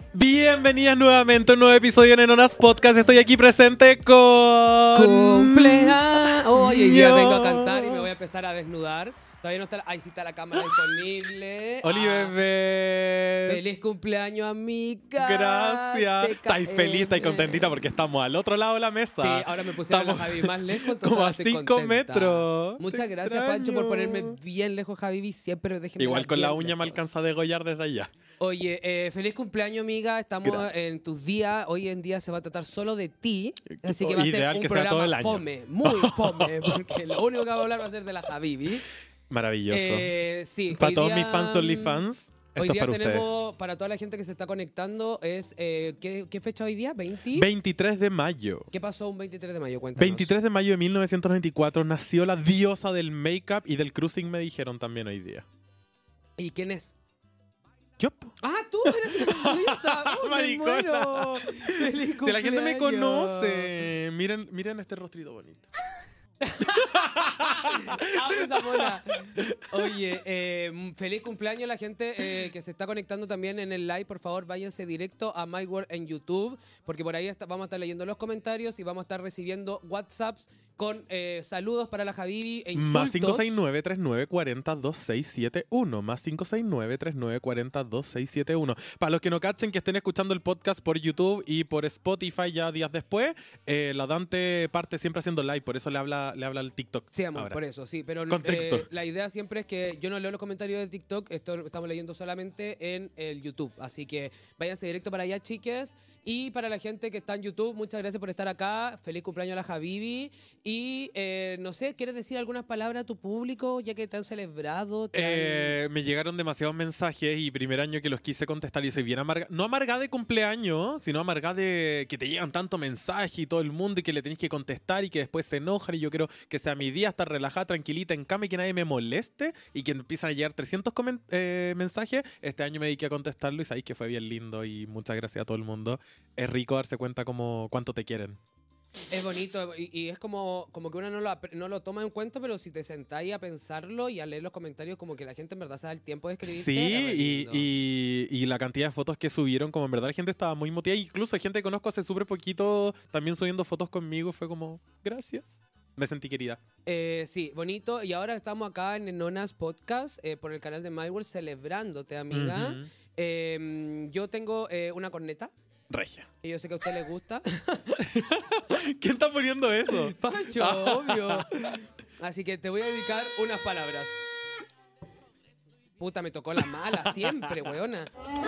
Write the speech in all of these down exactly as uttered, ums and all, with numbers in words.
Bienvenidas nuevamente a un nuevo episodio de Nenonas Podcast. Estoy aquí presente con... ¡Cumpleaños! Oye, ya Yo. vengo a cantar y me voy a empezar a desnudar. Todavía no está... La... Ahí sí está la cámara disponible. Oli, Ah, bebés. ¡Feliz cumpleaños, amiga! Gracias. Te Estáis feliz, estáis contentita porque estamos al otro lado de la mesa. Sí, ahora me pusieron Estamos a Javi más lejos, entonces como ahora a estoy cinco contenta. metros. Muchas Te gracias, Pancho, por extraño. ponerme bien lejos, Javi. Siempre déjenme Igual con la bien uña me lejos. alcanza a degollar desde allá. Oye, eh, feliz cumpleaños, amiga. Estamos Gracias. en tus días. Hoy en día se va a tratar solo de ti. Así que va a ser Ideal un que sea programa todo el año. fome, muy fome, porque lo único que va a hablar va a ser de la Javibi. Maravilloso. Eh, sí, para hoy todos día, mis fans de OnlyFans, esto Hoy es día para ustedes. tenemos, para toda la gente que se está conectando, es eh, ¿qué, ¿qué fecha hoy día? ¿veinte? veintitrés de mayo. ¿Qué pasó un veintitrés de mayo? Cuéntanos. veintitrés de mayo de mil novecientos noventa y cuatro nació la diosa del make-up y del cruising, me dijeron también hoy día. ¿Y quién es? Yo, po. ¡Ah, tú eres la diosa! ¡Oh, me Maricona. muero! ¡Feliz Si la gente me cumpleaños! conoce, miren, miren este rostrito bonito. ¡Amo esa mona! Oye, eh, feliz cumpleaños a la gente eh, que se está conectando también en el live. Por favor, váyanse directo a My World en YouTube, porque por ahí está- vamos a estar leyendo los comentarios y vamos a estar recibiendo WhatsApps con eh, saludos para la Javibi e insultos. Más cinco seis nueve, tres nueve cuatro cero, dos seis siete uno. Más cinco seis nueve, tres nueve cuatro cero, dos seis siete uno. Para los que no cachen, que estén escuchando el podcast por YouTube y por Spotify ya días después, eh, la Dante parte siempre haciendo live, por eso le habla, le habla al TikTok. Sí, amor, ahora. por eso, sí. Pero Contexto. eh, la idea siempre es que yo no leo los comentarios de TikTok, esto lo estamos leyendo solamente en el YouTube. Así que váyanse directo para allá, chiques. Y para la gente que está en YouTube, muchas gracias por estar acá. Feliz cumpleaños a la Javibi. Y eh, no sé, ¿quieres decir algunas palabras a tu público, ya que te han celebrado? Te han- Eh, me llegaron demasiados mensajes y primer año que los quise contestar y soy bien amarga. No amarga de cumpleaños, sino amarga de que te llegan tanto mensaje y todo el mundo y que le tenés que contestar y que después se enojan y yo quiero que sea mi día, estar relajada, tranquilita en cama y que nadie me moleste y que empiezan a llegar trescientos comen- eh, mensajes. Este año me dediqué a contestarlo y sabéis que fue bien lindo y muchas gracias a todo el mundo. Es rico darse cuenta como cuánto te quieren. Es bonito y, y es como, como que uno no lo, ap- no lo toma en cuenta, pero si te sentáis a pensarlo y a leer los comentarios, como que la gente en verdad se da el tiempo de escribir. Sí, y, y, y la cantidad de fotos que subieron, como en verdad la gente estaba muy motivada. Incluso hay gente que conozco hace súper poquito también subiendo fotos conmigo. Fue como, gracias. Me sentí querida. Eh, sí, bonito. Y ahora estamos acá en Nonas Podcast eh, por el canal de MyWorld celebrándote, amiga. Ujú. Eh, yo tengo eh, una corneta Regia. y yo sé que a usted le gusta. ¿Quién está poniendo eso? Pancho, obvio. Así que te voy a dedicar unas palabras. Puta, me tocó la mala siempre, weona.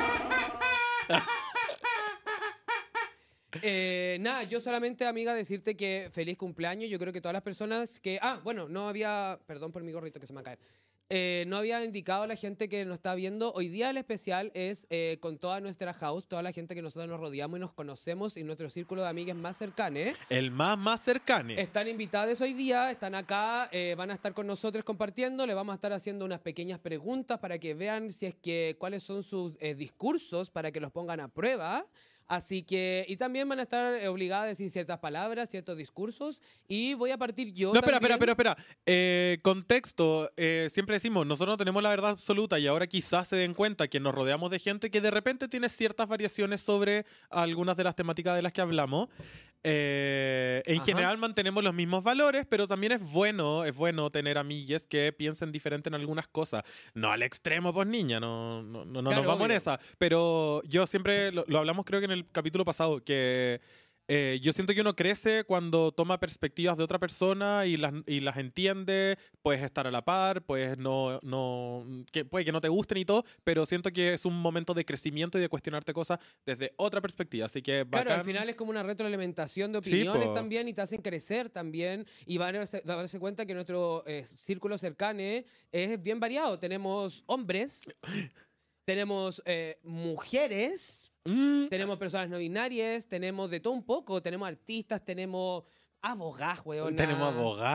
Eh, nada, yo solamente, amiga, decirte que feliz cumpleaños. Yo creo que todas las personas que... Ah, bueno, no había... Perdón por mi gorrito que se me va a caer. Eh, no había indicado a la gente que nos está viendo. Hoy día el especial es eh, con toda nuestra house, toda la gente que nosotros nos rodeamos y nos conocemos y nuestro círculo de amigas más cercanas. El más más cercano. Están invitadas hoy día, están acá, eh, van a estar con nosotros compartiendo, le vamos a estar haciendo unas pequeñas preguntas para que vean si es que cuáles son sus eh, discursos para que los pongan a prueba. Así que, y también van a estar eh, obligadas a decir ciertas palabras, ciertos discursos. Y voy a partir yo. No, espera, espera, también. espera, espera. Eh, contexto, eh, siempre decimos, nosotros no tenemos la verdad absoluta y ahora quizás se den cuenta que nos rodeamos de gente que de repente tiene ciertas variaciones sobre algunas de las temáticas de las que hablamos. Eh, en Ajá. general mantenemos los mismos valores, pero también es bueno, es bueno tener amigues que piensen diferente en algunas cosas. No al extremo, pues niña, no, no, no, no Claro, nos vamos en obvio. esa. Pero yo siempre, lo, lo hablamos creo que en el capítulo pasado, que eh, yo siento que uno crece cuando toma perspectivas de otra persona y las, y las entiende, puedes estar a la par, puedes no, no, que, puede que no te gusten y todo, pero siento que es un momento de crecimiento y de cuestionarte cosas desde otra perspectiva, así que Claro, bacán. al final es como una retroalimentación de Sí, opiniones po. también y te hacen crecer también y van a darse, darse cuenta que nuestro eh, círculo cercano es bien variado. Tenemos hombres, tenemos eh, mujeres, Mm, tenemos personas no binarias, tenemos de todo un poco, tenemos artistas, tenemos abogadas, weona. tenemos abogada.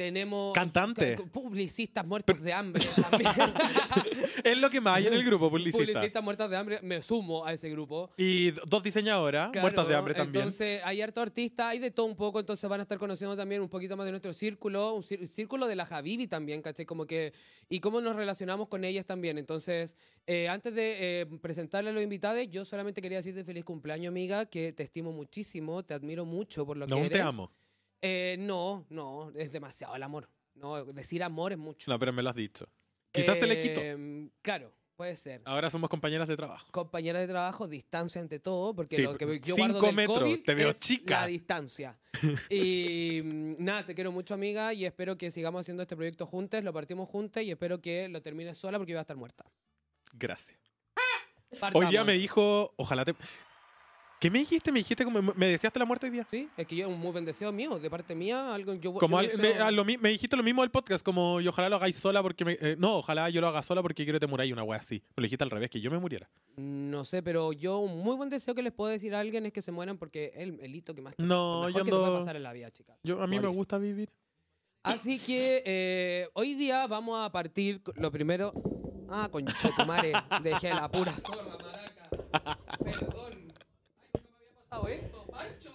Tenemos Cantante. c- publicistas muertos de hambre también. Es lo que más hay en el grupo, publicista. Publicistas muertas de hambre, me sumo a ese grupo. Y dos diseñadoras, Claro, muertas de hambre también. Entonces, hay harto artista, hay de todo un poco, entonces van a estar conociendo también un poquito más de nuestro círculo, un cir- círculo de la Habibi también, ¿cachai? Como que, y cómo nos relacionamos con ellas también. Entonces, eh, antes de eh, presentarle a los invitados, yo solamente quería decirte feliz cumpleaños, amiga, que te estimo muchísimo, te admiro mucho por lo No, que aún eres. te amo. Eh, no, no, es demasiado el amor. No, decir amor es mucho. No, pero me lo has dicho. Quizás se le quitó. Eh, Claro, puede ser. Ahora somos compañeras de trabajo. Compañera de trabajo, distancia ante todo, porque Sí, lo que yo cinco guardo del metros, COVID te veo es chica. la distancia. Y mm, nada, te quiero mucho, amiga, y espero que sigamos haciendo este proyecto juntas, lo partimos juntas y espero que lo termines sola porque iba a estar muerta. Gracias. Partamos. Hoy día me dijo, ojalá te... ¿Qué me dijiste? Me dijiste como, me deseaste la muerte hoy día. Sí, es que yo un muy buen deseo mío, de parte mía, algo yo Como yo al- deseo- me, a lo mi- me dijiste lo mismo del podcast, como y ojalá lo hagáis sola porque me, eh, no, ojalá yo lo haga sola porque quiero que te muráis, una wea así. Me lo dijiste al revés, que yo me muriera. No sé, pero yo un muy buen deseo que les puedo decir a alguien es que se mueran porque es el, el hito que más No, lo yo mejor que te puede ando- pasar en la vida, chicas. Yo, a mí me Morir. gusta vivir. Así que eh, hoy día vamos a partir con- lo primero. Ah, conchetumare, dejé la pura zorra, maraca. Perdón. Ay, no me había pasado esto, Pancho.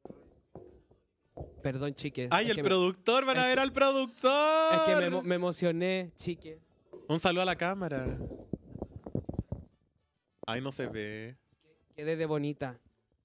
Perdón, chiques. Ay, es el que me- productor, van a es ver que- al productor. Es que me, emo- me emocioné, chique. Un saludo a la cámara. Ay, no se ve. Quedé de bonita.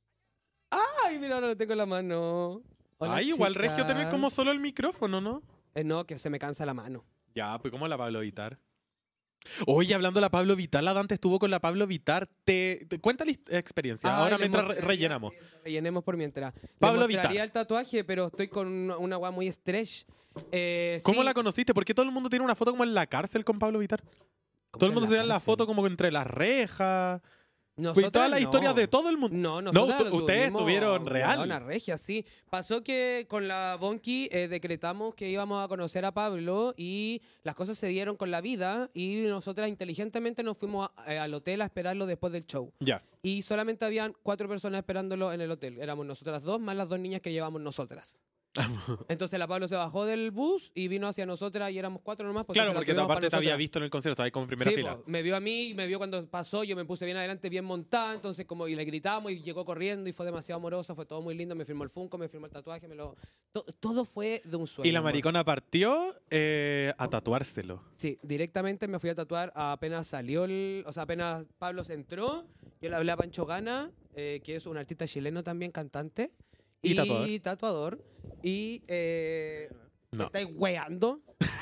Ay, mira, ahora lo tengo en la mano. Hola, Ay, igual regio tener como chicas. solo el micrófono, ¿no? Eh, no, que se me cansa la mano. Ya, pues ¿cómo la Pablo Vitar? Oye, hablando de la Pablo Vitar, la Dante estuvo con la Pablo Vitar. Te, te- cuenta la his- experiencia. Ay, Ahora les mientras re- mostraría rellenamos. eso, Rellenemos por mientras. Les Pablo mostraría Vittar. el tatuaje, pero estoy con una, una weá muy stretch. Eh, ¿Cómo sí. la conociste? Porque todo el mundo tiene una foto como en la cárcel con Pablo Vitar. ¿Cómo Todo el que mundo en se ve en la cárcel? foto como entre las rejas. Pues, y Nosotras todas las no. historias de todo el mundo. No, No, nosotras ustu- lo ustedes tuvimos, estuvieron real. Una regia, sí. Pasó que con la Bonky eh, decretamos que íbamos a conocer a Pablo y las cosas se dieron con la vida y nosotras inteligentemente nos fuimos a- eh, al hotel a esperarlo después del show. Ya. Y solamente habían cuatro personas esperándolo en el hotel. Éramos nosotras dos más las dos niñas que llevamos nosotras. Entonces la Pablo se bajó del bus y vino hacia nosotras y éramos cuatro nomás. pues, Claro, entonces la porque tuvimos aparte para te había nosotras. visto en el concierto, estaba ahí como en primera Sí, fila. po, me vio a mí, me vio cuando pasó, yo me puse bien adelante, bien montada, entonces como y le gritamos y llegó corriendo y fue demasiado amorosa, fue todo muy lindo, me firmó el Funko, me firmó el tatuaje, me lo to- todo fue de un sueño. Y la amor. maricona partió eh, a tatuárselo. Sí, directamente me fui a tatuar apenas salió el, o sea, apenas Pablo se entró, yo le hablé a Pancho Gana, eh, que es un artista chileno también cantante Y tatuador. tatuador, y eh, No. ¿me estáis weando?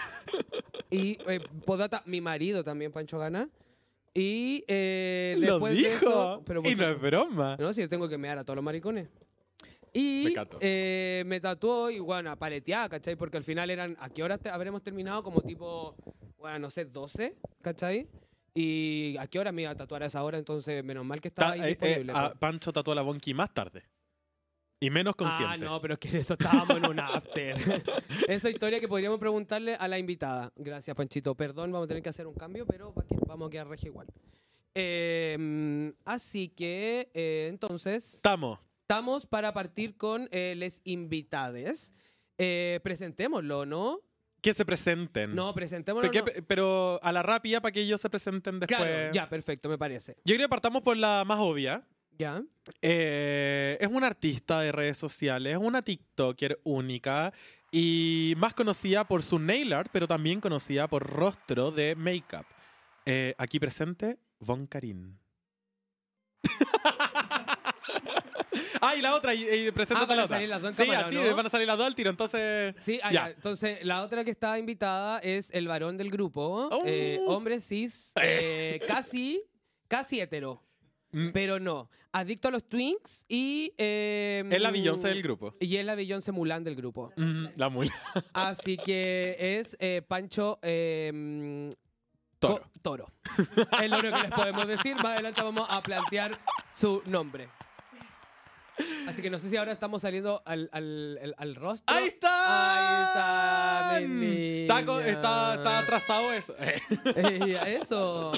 Y eh, podata, mi marido también, Pancho Gana. Y eh, Lo después de dijo. eso. Pero por y no es favor, broma. no, si yo tengo que mear a todos los maricones. Me Y encantó. eh, me tatuó y bueno, paleteada, ¿cachai? Porque al final eran. ¿A qué hora te- habremos terminado? Como tipo, bueno, no sé, doce, ¿cachai? Y ¿a qué hora me iba a tatuar a esa hora? Entonces, menos mal que estaba Ta- ahí eh, eh, disponible. a po. Pancho tatuó a la Bonky más tarde. Y menos consciente. Ah, no, pero es que en eso estábamos en un after. Esa historia que podríamos preguntarle a la invitada. Gracias, Panchito. Perdón, vamos a tener que hacer un cambio, pero va que- vamos a quedar regia igual. Eh, así que, eh, entonces, Estamos. estamos para partir con eh, les invitades. Eh, presentémoslo, ¿no? Que se presenten. No, presentémoslo. Pero, no. que- pero a la rápida para que ellos se presenten después. Claro, ya, perfecto, me parece. Yo creo que partamos por la más obvia. Ya. Eh, es una artista de redes sociales, es una TikToker única y más conocida por su nail art, pero también conocida por rostro de make-up. Eh, aquí presente, Von Karin. ah, y la otra, y, y preséntate Ah, van la a otra. salir las dos en Sí, cámara, al tiro, ¿no? van a salir las dos al tiro, entonces... Sí, ah, Ya. ya. Entonces, la otra que está invitada es el varón del grupo. Oh. eh, hombre cis, eh, casi, casi hetero. Mm, Pero no. Adicto a los Twinks y. eh, es la Beyoncé del grupo. Y es la Beyoncé Mulan del grupo. Mm, la mula. Así que es eh, Pancho. eh, Toro. Co- Toro. Es lo único que les podemos decir. Más adelante vamos a plantear su nombre. Así que no sé si ahora estamos saliendo al, al, al, al rostro. ¡Ahí está! Ahí está, mi Está, co- niña. está, está atrasado eso. Eh, eso.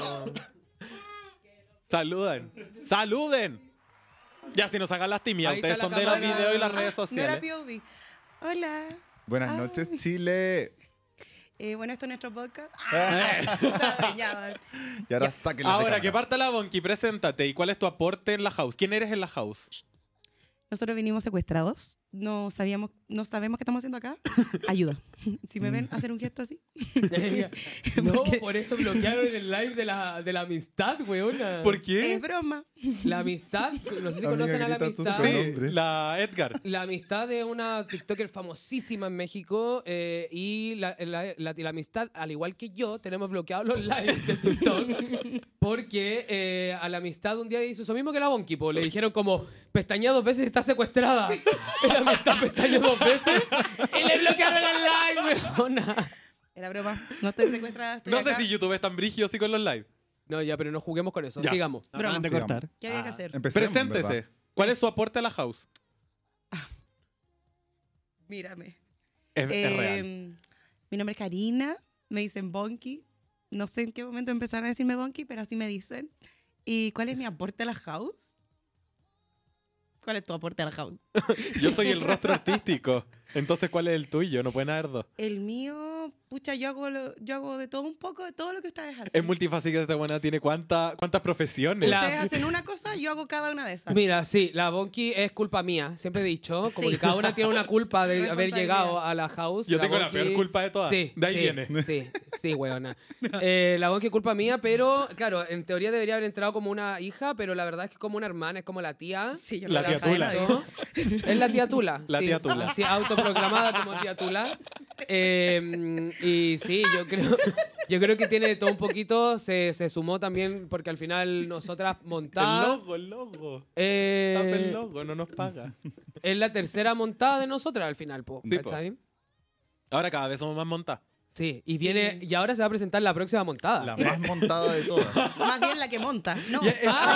Saluden. ¡Saluden! Ya, si nos hagan las tímidas, Ahí ustedes está son la de los cámara. videos y las redes No era sociales. P O V. Hola. Buenas Ah. noches, Chile. Eh, bueno, esto es nuestro podcast. Ah, sabe, ya, vale. Y ahora sáquenlo de Ahora, cámara. que parta la Bonky, preséntate. ¿Y cuál es tu aporte en la house? ¿Quién eres en la house? Nosotros vinimos secuestrados. No sabíamos, no sabemos qué estamos haciendo acá. Ayuda. Si me ven hacer un gesto así. No, Porque- por eso bloquearon el live de la, de la amistad, weona. ¿Por Es qué? broma. La amistad, no sé si Amiga, conocen a la grita tu amistad. Sí, nombre. la Edgar. La amistad es una TikToker famosísima en México eh, y la, la- la- la amistad, al igual que yo, tenemos bloqueados los lives de TikTok porque eh, a la amistad un día hizo eso mismo que la Bonky, po. Le dijeron como, pestañea dos veces y está secuestrada. Y la amistad pestañeó dos veces y le bloquearon el live, weona. Era broma. No estoy secuestrada. Estoy No sé acá. si YouTube es tan brígido así con los live. No, ya, pero no juguemos con eso. Ya. Sigamos. Broma. Acaban de Sigamos. cortar. ¿Qué había que hacer? Empecemos, Preséntese. ¿verdad? ¿Cuál es su aporte a la house? Mírame. Es, es Eh, real. Mi nombre es Karina. Me dicen Bonky. No sé en qué momento empezaron a decirme Bonky, pero así me dicen. ¿Y cuál es mi aporte a la house? ¿Cuál es tu aporte a la house? Yo soy el rostro artístico. Entonces, ¿cuál es el tuyo? No pueden haber dos. El mío, pucha, yo hago, lo- yo hago de todo un poco, de todo lo que ustedes hacen. Es multifacética esta buena. Tiene cuánta- cuántas profesiones. La- Ustedes hacen una cosa, yo hago cada una de esas. Mira, sí, la Bonky es culpa mía, siempre he dicho, como Sí. que cada una tiene una culpa de haber Responsabilidad. llegado a la house. Yo La tengo la Bonky- peor culpa de todas. Sí, De ahí sí, viene. Sí, sí, weona. Eh, la Bonky es culpa mía, pero claro, en teoría debería haber entrado como una hija, pero la verdad es que es como una hermana, es como la tía. Sí, yo La no tía trabajo de Tula. nadie. ¿No? Es la tía Tula. La sí. tía Tula. Sí, autoproclamada como tía Tula. Eh, y sí, yo creo, yo creo que tiene todo un poquito, se, se sumó también, porque al final nosotras El montadas... logo, el logo. eh, Tapa el logo, no nos paga. es la tercera montada de nosotras al final, po, Sí, po. ¿cachai? Ahora cada vez somos más montadas. Sí, y Sí. viene y ahora se va a presentar la próxima montada. La más montada de todas. Más bien la que monta. No, Y-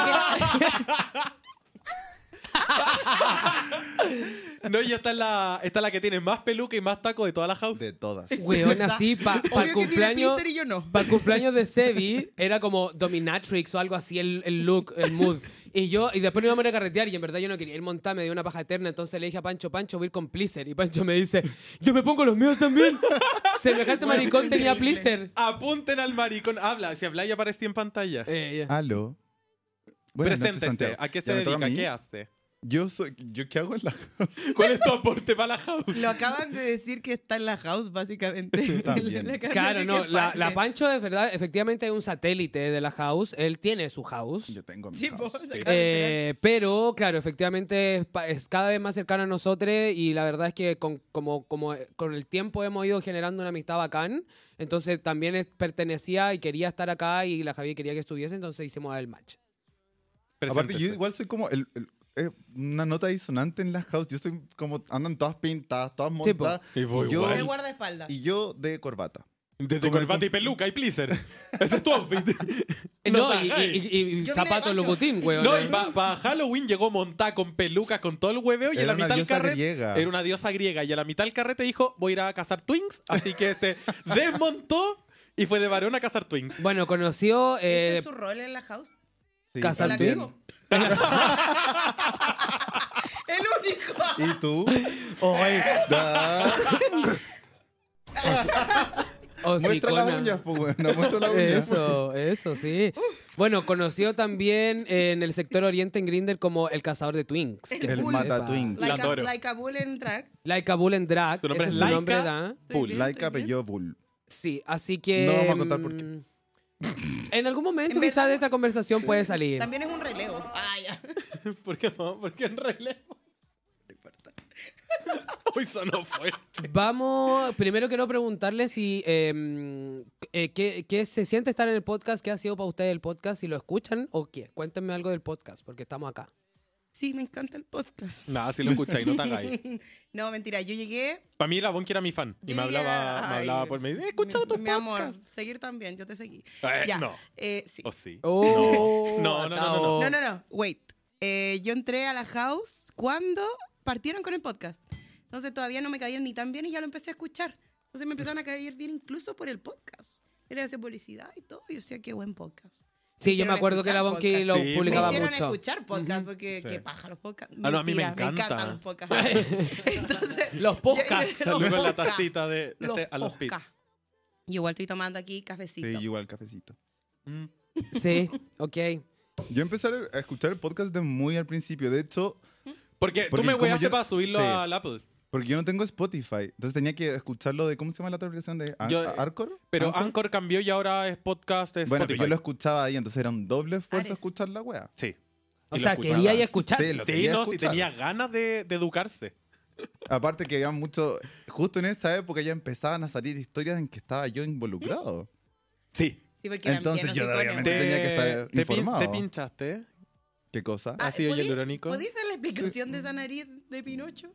No, y esta es la, esta es la que tiene más peluca y más taco de toda la house. De todas. Weona, sí, para Obvio el que cumpleaños... tiene blister y yo no. Para el cumpleaños de Sebi era como dominatrix o algo así el, el look, el mood. Y yo, y después nos íbamos a ir a carretear y en verdad yo no quería ir montada, me dio una paja eterna. Entonces le dije a Pancho, Pancho, voy a ir con pleaser. Y Pancho me dice, yo me pongo los míos también. Semejante Bueno, maricón tenía increíble. pleaser. Apunten al maricón. Habla, si habla ya aparece en pantalla. Eh, Aló. Buenas noches, Preséntese. Santiago. ¿A qué se ¿Ya me toca dedica? a mí? ¿Qué hace? Yo soy... ¿Yo qué hago en la ¿Cuál es tu aporte para la house? Lo acaban de decir que está en la house, básicamente. También. Le acaban de Claro, decir no, que la, parte. la Pancho de verdad, efectivamente es un satélite de la house. Él tiene su house. Yo tengo mi Sí, house. po, se Sí. acaba de Eh, pero, claro, efectivamente es, pa- es cada vez más cercano a nosotros y la verdad es que con, como, como eh, con el tiempo hemos ido generando una amistad bacán. Entonces también es- pertenecía y quería estar acá y la Javi quería que estuviese, entonces hicimos el match. Aparte, Preséntese. yo igual soy como el, el- eh, una nota disonante en la house. Yo soy como... Andan todas pintadas, todas Sí, po. montadas. Y voy y yo, El igual. guardaespaldas. y yo de corbata. Desde como el corbata y cum- peluca y pleaser. Ese es tu outfit. No, No, y, ay. y- y- y Yo vine de zapatos Pancho. Louboutin, weón. No, y para Halloween llegó montada con pelucas, con todo el hueveo y Era en la una mitad del diosa carrete griega. era una diosa griega y a la mitad del carrete dijo voy a ir a cazar twins, así que se desmontó y fue de varón a cazar twins. Bueno, conoció... ¿Ese Eh, es su rol en la house? Sí, Cazar ¿La también. digo? El único. ¿Y tú? Oy, Da. Muestra la hocicona. uña, pues, bueno, muestra la uña. Eso, eso, sí. Bueno, conoció también en el sector oriente en Grindr como el cazador de twins. El que se full. mata sepa. twins. La Like a, adoro. like a bull en drag. Laika Bull en drag. Su nombre ese es su nombre, Laika. ¿da? Full. bien, Laika estoy bien. Pello Bull. Sí, así que... No vamos a contar por qué. mm, En algún momento En quizás verdad- de esta conversación puede salir. También es un relevo. Ah, ya. ¿Por qué no? ¿Por qué en relevo? Hoy sonó fuerte. Vamos, primero quiero preguntarle si eh, eh, ¿qué, qué se siente estar en el podcast, qué ha sido para ustedes el podcast, si lo escuchan o qué. Cuéntenme algo del podcast, porque estamos acá. Sí, me encanta el podcast. Nada, si lo escucháis, no te hagáis. No, mentira, yo llegué... Para mí la Bonky era mi fan y yo me llegué hablaba, a- me ay, hablaba por medio. He escuchado mi, tu mi podcast. amor, seguir también, yo te seguí. Eh, Ya. No. Eh, sí. ¿O sí? Oh, No, no, no, no, atao. No, no, no, wait. Eh, yo entré a la house cuando partieron con el podcast. Entonces todavía no me caían ni tan bien y ya lo empecé a escuchar. Entonces me empezaron a caer bien incluso por el podcast. Era de hacer publicidad y todo. Y yo decía, qué buen podcast. Sí, yo hicieron me acuerdo que la escuchar Bonky podcast. lo Sí, Me publicaba hicieron mucho. escuchar podcast porque Sí. qué paja los podcasts. Ah, no, a mí me Mentira, encanta. encantan los podcasts. Entonces, Los podcasts. Los Salud con la podcasts. tacita de, los este, a los pits. podcasts. Y igual estoy tomando aquí cafecito. Sí, igual cafecito. Mm. Sí, ok. Yo empecé a escuchar el podcast de muy al principio. De hecho, Porque, tú Porque me como weaste yo- para subirlo sí. al Apple. porque yo no tengo Spotify. Entonces tenía que escucharlo de, ¿cómo se llama la otra aplicación? ¿De An- Yo- Arcor? Pero Anchor cambió y ahora es podcast de Bueno, Spotify. pero yo lo escuchaba ahí, entonces era un doble esfuerzo Ares. escuchar la wea. Sí. O Y lo sea, escuchaba. quería ir a escuchar. Sí, lo Sí, quería no, si escuchar. tenía ganas de, de educarse. Aparte que había mucho... Justo en esa época ya empezaban a salir historias en que estaba yo involucrado. Sí. Sí, porque eran Entonces bien yo hocicones, obviamente bueno. tenía que estar te, pin- informado. te pinchaste, ¿eh? ¿Qué cosa? Ah, ácido ¿podí- hialurónico. ¿Podéis dar la explicación de esa nariz de Pinocho?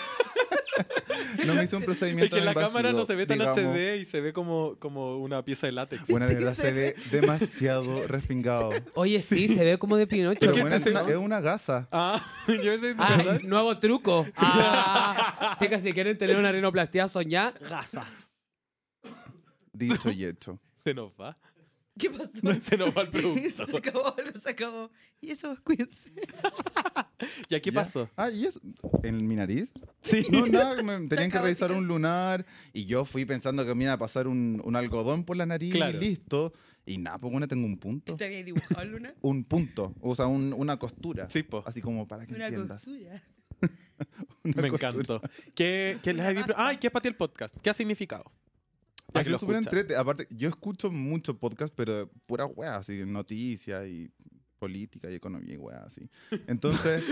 No me hizo un Es procedimiento que en la invasivo, cámara no se ve tan digamos. H D y se ve como, como una pieza de látex. Bueno, de verdad se ve demasiado respingado. Oye, sí, se ve como de Pinocho. Pero que bueno, este es se- una, es una gasa. Ah, yo pensé, Ah, ¿verdad? nuevo truco. Ah, chicas, si quieren tener una rinoplastia soñar, gasa. Dicho y hecho. Se nos va. ¿Qué pasó? Se nos va el producto. Se acabó, algo se acabó. Y eso, cuídense. ¿Y aquí ¿Ya? pasó? Ah, ¿y eso? ¿En mi nariz? Sí. No, nada, me tenían que caótica. revisar un lunar y yo fui pensando que me iba a pasar un, un algodón por la nariz Claro. y listo. Y nada, pues bueno, tengo un punto. ¿Te había dibujado, Luna? Un punto, o sea, un- una costura. Sí, po. Así como para que Una entiendas. costura. Una Me costura. encantó. ¿Qué, qué les Una había... gasa. Ay, ¿qué es para ti el podcast? ¿Qué ha significado? Ya Ha que sido lo súper escuchas. entrete. Aparte, yo escucho mucho podcast, pero de pura wea, así, noticias y política y economía y wea, así. Entonces...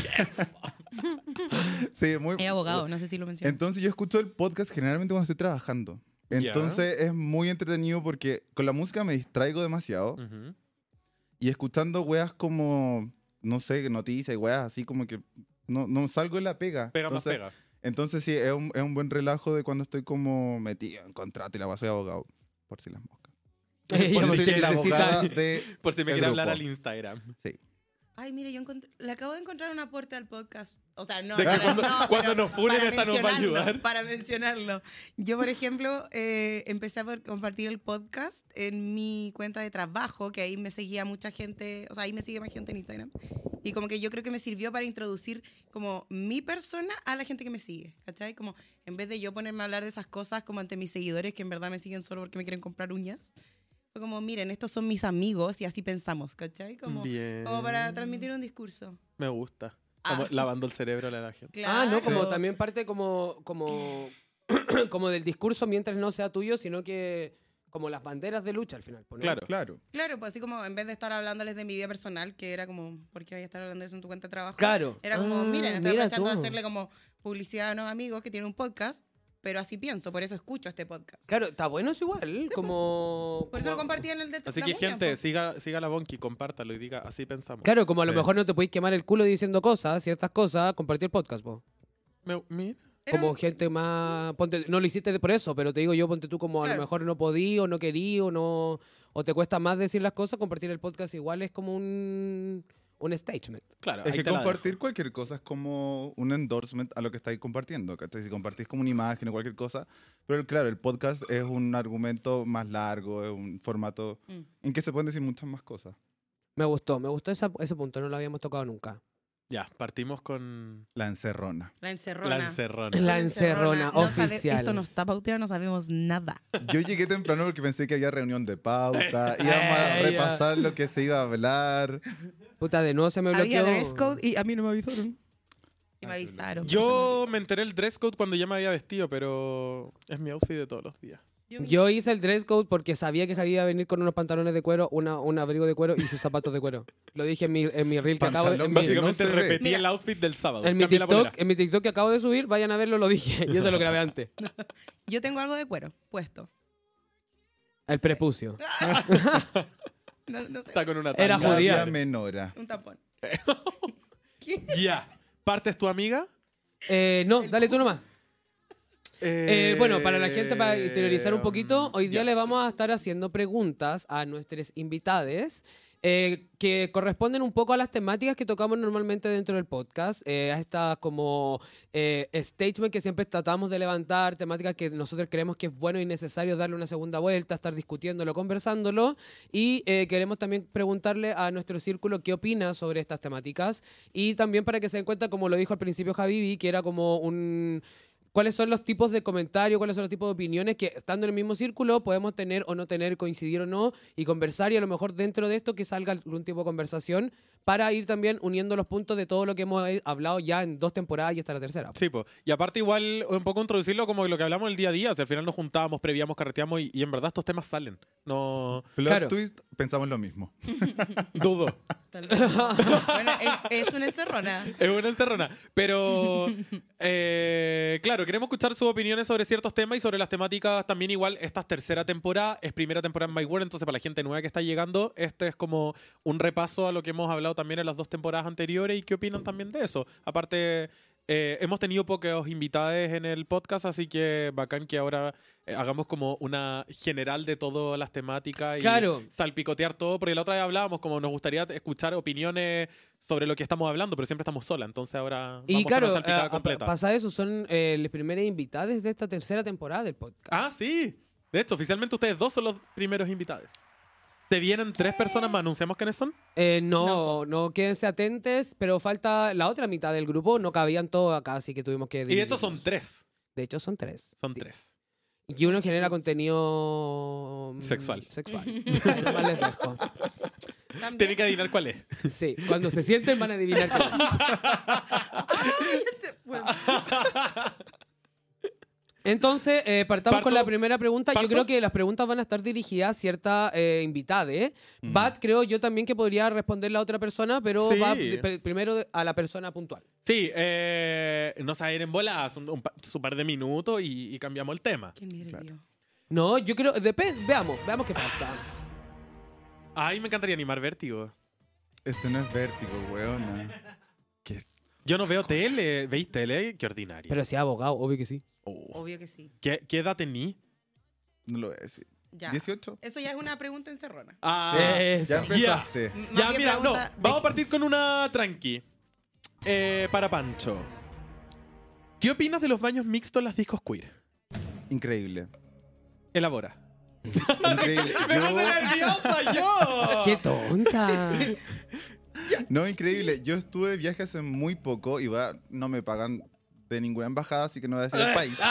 sí, muy... Es abogado, no sé si lo mencioné. Entonces yo escucho el podcast generalmente cuando estoy trabajando. Ya. Entonces es muy entretenido porque con la música me distraigo demasiado Ujú. y escuchando weas como, no sé, noticias y weas así como que no, no salgo de la pega. Pega más entonces, pega. Entonces sí, es un, es un buen relajo de cuando estoy como metido en contrato y la base de abogado, por si las moscas. Ella Por porque si soy la necesita- abogada de... Por si me el quiere hablar grupo. al Instagram. Sí. Ay, mire, yo encontré- le acabo de encontrar una puerta al podcast. O sea, no. De que para- cuando- no, cuando pero nos funen, para esta nos va a mencionarlo, ayudar. Para mencionarlo. Yo, por ejemplo, eh, empecé a por- compartir el podcast en mi cuenta de trabajo, que ahí me seguía mucha gente, o sea, ahí me sigue más gente en Instagram. Y como que yo creo que me sirvió para introducir como mi persona a la gente que me sigue, ¿cachai? Como en vez de yo ponerme a hablar de esas cosas como ante mis seguidores que en verdad me siguen solo porque me quieren comprar uñas. Fue como, miren, estos son mis amigos y así pensamos, ¿cachai? Como, Bien. como para transmitir un discurso. Me gusta. Ah. Como lavando el cerebro a la gente. Ah, no, como Claro. también parte como, como, como del discurso mientras no sea tuyo, sino que como las banderas de lucha al final. pues, ¿no? Claro. Claro. Claro, pues así como en vez de estar hablando de mi vida personal, que era como, ¿por qué voy a estar hablando de eso en tu cuenta de trabajo? Claro. Era como, Ah, miren, estoy mira aprovechando de tú. hacerle como publicidad a unos amigos que tienen un podcast, pero así pienso, por eso escucho este podcast. Claro, está bueno eso igual, como... Por eso lo como- compartí en el de Así la que, uña, gente, pues. siga, siga la Bonky, compártalo y diga, así pensamos. Claro, como a lo Sí. mejor no te podéis quemar el culo diciendo cosas, ciertas cosas, compartir el podcast, po. Me- mira. Era Como un- gente más... Ponte, no lo hiciste por eso, pero te digo yo, ponte tú como a lo Claro. mejor no podí o no querí o no... O te cuesta más decir las cosas, compartir el podcast igual es como un... Un statement. Claro, Es ahí que te la compartir dejo. cualquier cosa es como un endorsement a lo que estáis compartiendo. ¿Cachai? Si compartís como una imagen o cualquier cosa. Pero claro, el podcast es un argumento más largo, es un formato Mm. en que se pueden decir muchas más cosas. Me gustó, me gustó esa- ese punto, no lo habíamos tocado nunca. Ya, partimos con La encerrona. La encerrona. la encerrona. La encerrona No sabe- oficial. esto no está pauteado, no sabemos nada. Yo llegué temprano porque pensé que había reunión de pauta, íbamos a Ella. repasar lo que se iba a hablar. Puta, de nuevo se me Había bloqueó. dress code y a mí no me avisaron. Y me Ah, avisaron. Yo me enteré el dress code cuando ya me había vestido, pero es mi outfit de todos los días. Yo hice el dress code porque sabía que Javi iba a venir con unos pantalones de cuero, una, un abrigo de cuero y sus zapatos de cuero. Lo dije en mi, en mi reel que acabo de... Pantalón En mi, básico. Básicamente no se ve. repetí Mira. el outfit del sábado. en mi Cambié la TikTok, polera. en mi TikTok que acabo de subir, vayan a verlo, lo dije. Y eso lo grabé antes. Yo tengo algo de cuero puesto. El prepucio. No, no sé. Está con una Era tanga. judía. Labia menora. Un tampón. Ya. ¿Partes tu amiga? Eh, no, dale tú nomás. Eh, Eh, bueno, para la gente, para interiorizar un poquito, hoy día ya. le vamos a estar haciendo preguntas a nuestros invitados eh, que corresponden un poco a las temáticas que tocamos normalmente dentro del podcast, eh, a estas como eh, statement que siempre tratamos de levantar, temáticas que nosotros creemos que es bueno y necesario darle una segunda vuelta, estar discutiéndolo, conversándolo, y eh, queremos también preguntarle a nuestro círculo qué opina sobre estas temáticas, y también para que se den cuenta, como lo dijo al principio Javivi, que era como un... ¿Cuáles son los tipos de comentarios, cuáles son los tipos de opiniones que, estando en el mismo círculo, podemos tener o no tener, coincidir o no, y conversar, y a lo mejor dentro de esto que salga algún tipo de conversación para ir también uniendo los puntos de todo lo que hemos hablado ya en dos temporadas y hasta la tercera? Sí, pues. Y aparte igual un poco introducirlo como lo que hablamos el día a día. O sea, al final nos juntábamos, prevíamos, carreteamos y, y en verdad estos temas salen. No Plot Claro. twist, pensamos lo mismo. dudo. Tal vez. Bueno, es, es una encerrona. Es una encerrona. Pero, eh, claro, queremos escuchar sus opiniones sobre ciertos temas y sobre las temáticas también igual. Esta es tercera temporada, es primera temporada en My World, entonces para la gente nueva que está llegando, este es como un repaso a lo que hemos hablado también en las dos temporadas anteriores y qué opinan también de eso. Aparte, eh, hemos tenido pocos invitados en el podcast, así que bacán que ahora eh, hagamos como una general de todas las temáticas y Claro. salpicotear todo, porque la otra vez hablábamos como nos gustaría escuchar opiniones sobre lo que estamos hablando, pero siempre estamos solas, entonces ahora vamos Y a hacer claro, una salpicada eh, completa. pasa eso, son eh, los primeros invitados de esta tercera temporada del podcast. Ah, sí. De hecho, oficialmente ustedes dos son los primeros invitados. Se vienen tres personas más, ¿anunciamos quiénes son? Eh, no, no, quédense atentes, pero falta la otra mitad del grupo, no cabían todos acá, así que tuvimos que Y de hecho dividirnos. son tres. De hecho son tres. Son sí. tres. Y uno genera contenido... mm, Sexual. Sexual. Ahí nomás les dejo. También. Tienen que adivinar cuál es. Sí, cuando se sienten van a adivinar quién es. Bueno, Entonces, eh, partamos Parto- con la primera pregunta. ¿Parto? Yo creo que las preguntas van a estar dirigidas a cierta eh, invitada. ¿eh? Mm. Bat, creo yo también que podría responder la otra persona, pero Sí. va de- pe- primero de- a la persona puntual. Sí, eh, no se en bolas, un, un pa- su par de minutos y, y cambiamos el tema. qué nervio. Claro. No, yo creo... Depende, veamos, veamos qué pasa. Ay, me encantaría animar Vértigo. Este no es vértigo, weona. ¿Qué? Yo no veo tele. ¿Veis tele? Qué ordinario. Pero si es abogado, obvio que sí. Oh. Obvio que sí. ¿Qué, ¿Qué edad tení? No lo voy a decir. Ya. ¿dieciocho? Eso ya es una pregunta encerrona. Ah, Eso. Ya empezaste. M- ya, más bien mira, no. pregunta de- Vamos a partir con una tranqui. Eh, para Pancho. ¿Qué opinas de los baños mixtos en las discos queer? Increíble. Elabora. Increíble. Yo- nerviosa yo! ¡Qué tonta! No, increíble. Yo estuve de viaje hace muy poco y va, no me pagan de ninguna embajada, así que no voy a decir el país.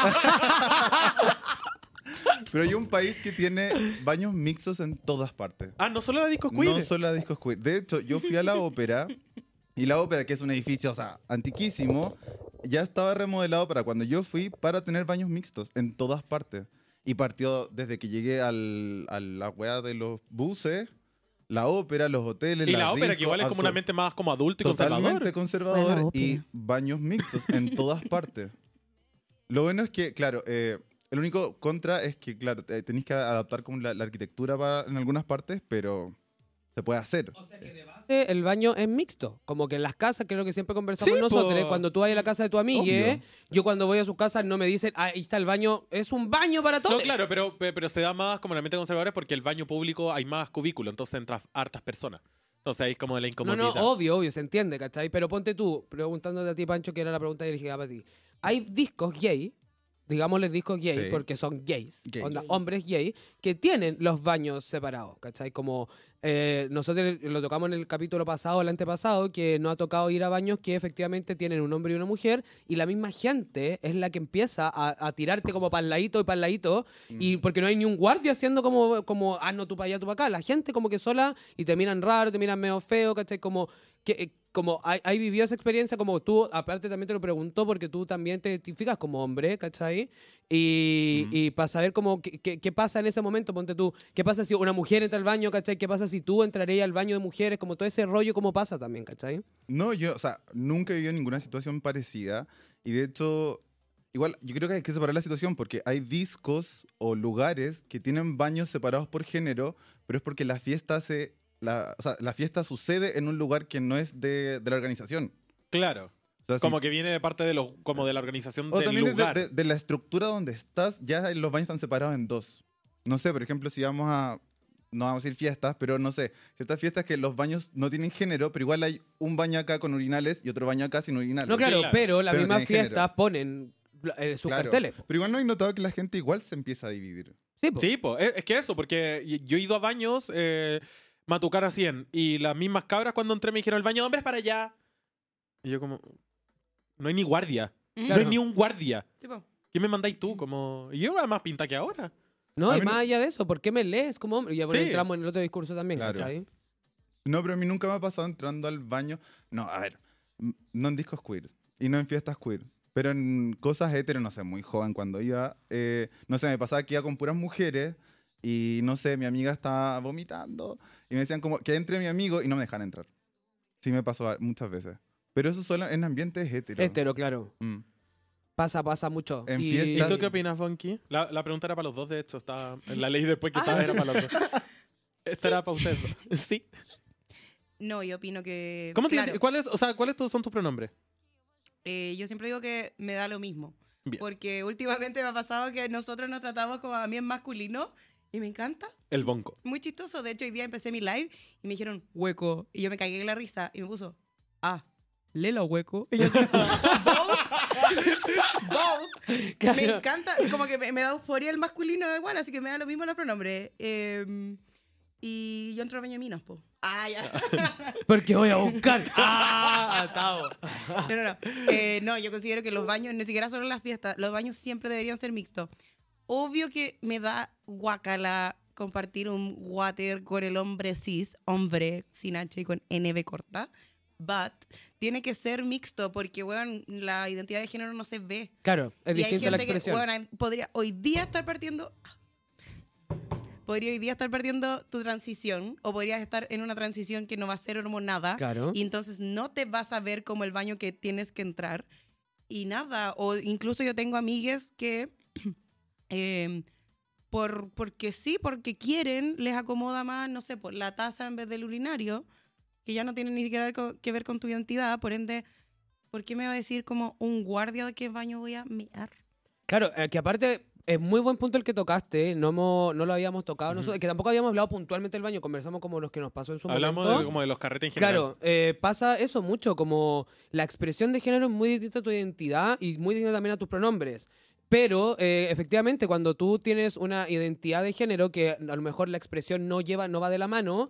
Pero hay un país que tiene baños mixtos en todas partes. Ah, no solo la disco queer. No solo la discos queer. De hecho, yo fui a la ópera y la ópera, que es un edificio, o sea, antiquísimo, ya estaba remodelado para cuando yo fui para tener baños mixtos en todas partes. Y partió desde que llegué al, a la wea de los buses, la ópera, los hoteles, Y las la ópera, discos, que igual es como absol- una mente más como adulto y Totalmente conservador. Fue la conservador y ópera. baños mixtos en todas partes. Lo bueno es que, claro, eh, el único contra es que, claro, eh, tenéis que adaptar como la, la arquitectura para- en algunas partes, pero se puede hacer. O sea que de base el baño es mixto. Como que en las casas, que es lo que siempre conversamos Sí, nosotros, po. ¿eh? Cuando tú vas a la casa de tu amiga, Obvio. ¿eh? Yo cuando voy a su casa no me dicen, ah, ahí está el baño, es un baño para todos. No, claro, pero, pe- pero se da más como la mente conservadora porque el baño público hay más cubículos, entonces entran hartas personas. Entonces ahí es como la No, incomodidad. no, obvio, obvio, se entiende, ¿cachai? Pero ponte tú, preguntándote a ti, Pancho, que era la pregunta dirigida para ti. Hay discos gay, digámosles discos gay, Sí. porque son gays, Gays. onda, hombres gay, que tienen los baños separados, ¿cachai? Como eh, nosotros lo tocamos en el capítulo pasado, el antepasado, que nos ha tocado ir a baños que efectivamente tienen un hombre y una mujer, y la misma gente es la que empieza a, a tirarte como para el ladito y para el ladito, y porque no hay ni un guardia haciendo como, como ah, no, tú para allá, tú para acá. La gente como que sola, y te miran raro, te miran medio feo, ¿cachai? Como que... eh, como hay, hay vivido esa experiencia, como tú, aparte también te lo preguntó, porque tú también te identificas como hombre, ¿cachai? Y, Mm. y para saber cómo, qué, qué- qué pasa en ese momento, ponte tú, qué pasa si una mujer entra al baño, ¿cachai? ¿Qué pasa si tú entrarías al baño de mujeres? Como todo ese rollo, ¿cómo pasa también, ¿cachai? No, yo, o sea, nunca he vivido ninguna situación parecida. Y de hecho, igual, yo creo que hay que separar la situación porque hay discos o lugares que tienen baños separados por género, pero es porque la fiesta se, la, o sea, la fiesta sucede en un lugar que no es de, de la organización. Claro. O sea, si- Como que viene de parte de los, como de la organización o del también es de, lugar. de- de la estructura donde estás, ya los baños están separados en dos. No sé, por ejemplo, si vamos a, no vamos a decir fiestas, pero no sé, ciertas fiestas que los baños no tienen género, pero igual hay un baño acá con urinales y otro baño acá sin urinales. No, claro, claro. pero las Pero mismas tiene género. fiestas ponen eh, sus Claro. carteles. po. Pero igual no he notado que la gente igual se empieza a dividir. Sí, po. Sí, pues, es, es que eso, porque y- yo he ido a baños, eh, Matucara cien, y las mismas cabras cuando entré me dijeron, el baño de hombres para allá. Y yo como, no hay ni guardia, no Claro. hay ni un guardia. Sí, po. ¿Qué me mandáis tú? Como... Y yo más pinta que ahora. No, A y mí no- más allá de eso, ¿por qué me lees como hombre? Y ya por ahí Sí. entramos en el otro discurso también, Claro. ¿cachai? No, pero a mí nunca me ha pasado entrando al baño. No, a ver, m- no en discos queer y no en fiestas queer. Pero en cosas hetero, no sé, muy joven cuando iba, eh, no sé, me pasaba que iba con puras mujeres y no sé, mi amiga estaba vomitando y me decían como que entre mi amigo y no me dejan entrar. Sí me pasó a- muchas veces. Pero eso solo en ambientes hetero. Hetero, claro. Mm. Pasa, pasa mucho. En y... ¿Y fiestas- tú qué opinas, Funky? La, la pregunta era para los dos, de hecho. Está, la ley después que Ah. estaba era para los dos. Esta era para ustedes dos. Sí. No, yo opino que. ¿Cómo te, claro, ¿cuáles, o sea, ¿cuáles tu- son tus pronombres? eh, yo siempre digo que me da lo mismo. Bien. Porque últimamente me ha pasado que nosotros nos tratamos como a mí en masculino y me encanta. El bonco. Muy chistoso. De hecho, hoy día empecé mi live y me dijeron hueco. Y yo me cagué en la risa y me puso, ah, Lela hueco. Y yo así, both. Both. Me Claro. encanta. Como que me, me da euforia el masculino igual, así que me da lo mismo los pronombres. Eh, y yo entro al baño de minas, po. Ah, ya. Porque voy a buscar. ¡Ah! Atado. No, no, no. Eh, no, yo considero que los baños, ni siquiera solo en las fiestas, los baños siempre deberían ser mixtos. Obvio que me da guacala compartir un water con el hombre cis, hombre sin H y con N B corta, but tiene que ser mixto porque, weón, la identidad de género no se ve. Claro, es y hay distinta la gente que, expresión. weón, podría hoy día estar partiendo... Podría hoy día estar perdiendo tu transición o podrías estar en una transición que no va a ser hormonada. Claro. Y entonces no te vas a ver como el baño que tienes que entrar. Y nada, o incluso yo tengo amigues que, eh, por, porque sí, porque quieren, les acomoda más, no sé, por la taza en vez del urinario, que ya no tiene ni siquiera co- que ver con tu identidad. Por ende, ¿por qué me va a decir como un guardia de qué baño voy a mear? Claro, eh, que aparte es muy buen punto el que tocaste, no, hemos- no lo habíamos tocado Ujú. nosotros, que tampoco habíamos hablado puntualmente del baño, conversamos como los que nos pasó en su Hablamos momento. de, como de los carretes en general. Claro, eh, pasa eso mucho, como la expresión de género es muy distinta a tu identidad y muy distinta también a tus pronombres. Pero eh, efectivamente, cuando tú tienes una identidad de género que a lo mejor la expresión no lleva, no va de la mano,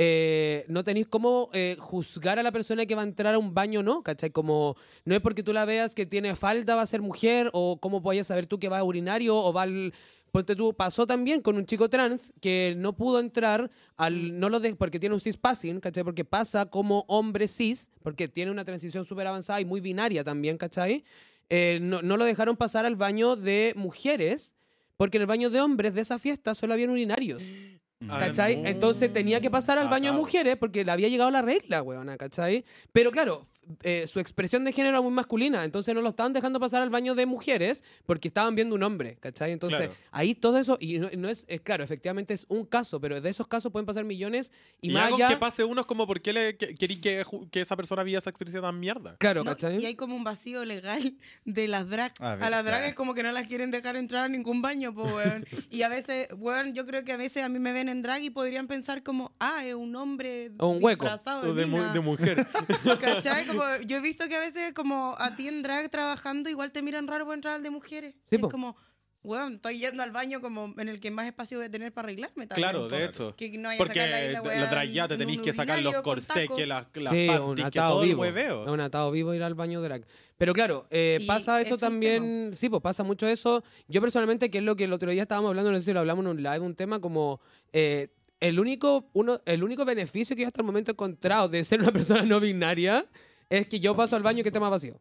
eh, no tenéis cómo eh, juzgar a la persona que va a entrar a un baño o no, ¿cachai? Como no es porque tú la veas que tiene falda va a ser mujer, o cómo vayas a saber tú que va a urinario o va al... Ponte tú, pasó también con un chico trans que no pudo entrar al, no lo de, porque tiene un cis passing, ¿cachai? Porque pasa como hombre cis, porque tiene una transición súper avanzada y muy binaria también, ¿cachai? Eh, no, no lo dejaron pasar al baño de mujeres, porque en el baño de hombres de esa fiesta solo habían urinarios, Ah, ¿cachai? no. Entonces tenía que pasar al baño de Atado. mujeres porque le había llegado la regla, weona, ¿cachai? Pero claro, eh, su expresión de género era muy masculina, entonces no lo estaban dejando pasar al baño de mujeres porque estaban viendo un hombre, ¿cachai? Entonces Claro. ahí todo eso, y no, no es, es claro, efectivamente es un caso, pero de esos casos pueden pasar millones y, Y, más algo allá... que pase uno es como, ¿por qué le que- querí que, ju- que esa persona viva esa experiencia tan mierda? Claro, No, ¿cachai? y hay como un vacío legal de las drag. A A, ver, las drag ya. es como que no las quieren dejar entrar a ningún baño, pues, weón. Y a veces, weón, yo creo que a veces a mí me ven en drag y podrían pensar como, ah, es un hombre O un hueco. disfrazado O de, de, mu- mina. de mujer. ¿Cachai? Como, yo he visto que a veces como a ti en drag trabajando igual te miran raro por entrar al de mujeres. Sí, es po. como, weón, estoy yendo al baño como en el que más espacio voy a tener para arreglarme también. Claro, po. de hecho. Que no haya Porque sacar ahí la la, weá drag ya te en tenéis un que sacar los urinario con corsés, taco. que las, las Sí, un panties, que atado todo el vivo. hueveo. Es un atado vivo ir al baño drag. Pero claro, eh, Y pasa es eso un también. Sí, pues pasa mucho eso. Yo personalmente, que es lo que el otro día estábamos hablando, no sé si lo hablamos en un live, un tema como. eh, el, único, uno, el único beneficio que yo hasta el momento he encontrado de ser una persona no binaria es que yo paso al baño que está más vacío.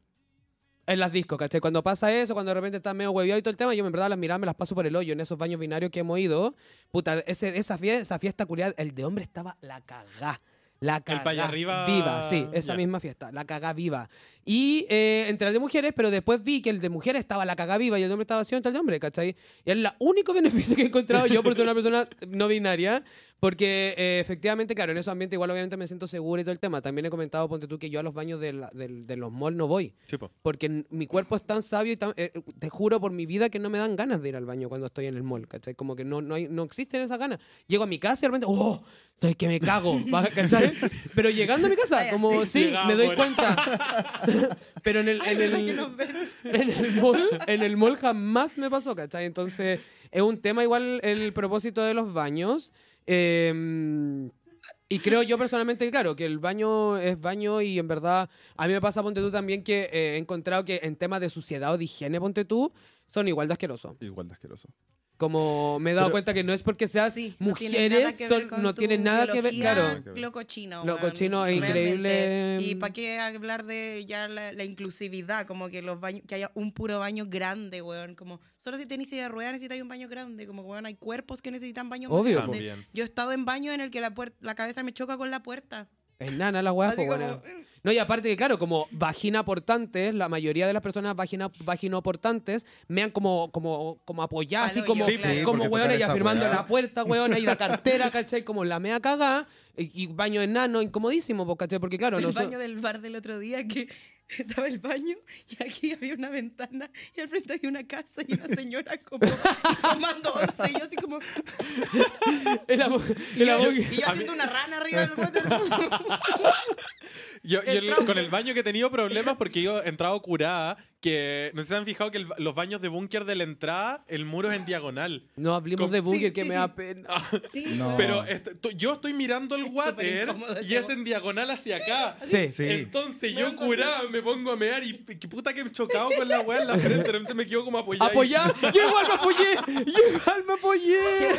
En las discos, ¿cachai? Cuando pasa eso, cuando de repente está medio hueviado y todo el tema, yo en verdad las miradas me las paso por el hoyo en esos baños binarios que hemos ido. Puta, ese, esa, fiesta, esa fiesta culiada, el de hombre estaba la cagá. La cagá pa' allá arriba- viva, sí, esa ya. misma fiesta, la cagá viva. Y eh, entre el de mujeres, pero después vi que el de mujeres estaba la cagá viva y el de hombre estaba vacío entre el de hombre, ¿cachai? Y es el único beneficio que he encontrado yo por ser una persona no binaria, Porque eh, efectivamente, claro, en esos ambientes igual obviamente me siento seguro y todo el tema. También he comentado, ponte tú, que yo a los baños de, la- del- de los malls no voy. Sí, po. Porque n- mi cuerpo es tan sabio y tan, eh, te juro por mi vida que no me dan ganas de ir al baño cuando estoy en el mall, ¿cachai? Como que no, no, hay, no existen esas ganas. Llego a mi casa y de repente, ¡oh! Estoy que me cago, ¿va? ¿cachai? Pero llegando a mi casa, Ay, como, así. sí, Llegaba me doy por- cuenta. Pero en el, en el, Ay, que nos ven. en el mall, en el mall jamás me pasó, ¿cachai? Entonces, es un tema igual el propósito de los baños. Eh, y creo yo personalmente, claro, que el baño es baño y en verdad a mí me pasa, ponte tú también, que eh, he encontrado que en temas de suciedad o de higiene, ponte tú, son igual de asquerosos. Igual de asqueroso. Como me he dado Pero- cuenta que no es porque seas Sí, no tiene nada mujeres, que ver son- con no tu tienen nada que ver, biología, claro. Lo cochino. Lo weón, cochino es realmente. increíble. Y para qué hablar de ya la, la inclusividad, como que los baños, que haya un puro baño grande, weón. Como solo si tenés silla de ruedas necesitas un baño grande. Como weón, hay cuerpos que necesitan baños más Obvio, grandes. También. Yo he estado en baños en el que la, puer- la cabeza me choca con la puerta. Es nana la weá, Así po, como, bueno. No, y aparte que, claro, como vagina portantes, la mayoría de las personas vagina, vaginoportantes mean como, como, como apoyadas, así Palo como, yo, claro. Sí, como porque weón, tocar y esa afirmando weá. la puerta, weón, y la cartera, ¿cachai? Como la mea cagada, y, y baño enano, incomodísimo, po, ¿cachai? Porque, claro, el no so- baño del bar del otro día que estaba el baño y aquí había una ventana y al frente había una casa y una señora como tomando once y yo así como el abo- y el yo, abo- y yo haciendo una rana arriba del water. Yo, yo El el- trauma. con el baño que he tenido problemas porque yo he entrado curada, que no sé si se han fijado que el- los baños de búnker de la entrada, el muro es en diagonal. No hablemos Com- de búnker, Sí, que sí, me sí. da pena. Sí, No. weón. Pero est- to- yo estoy mirando el Es water superincómodo y ese es en diagonal hacia acá. Sí. Sí. Entonces Me yo ando curada me pongo a mear y qué puta que he chocado con la weá en la frente, de repente me quedo como apoyado. Apoyar, yo igual me apoyé, yo igual me apoyé.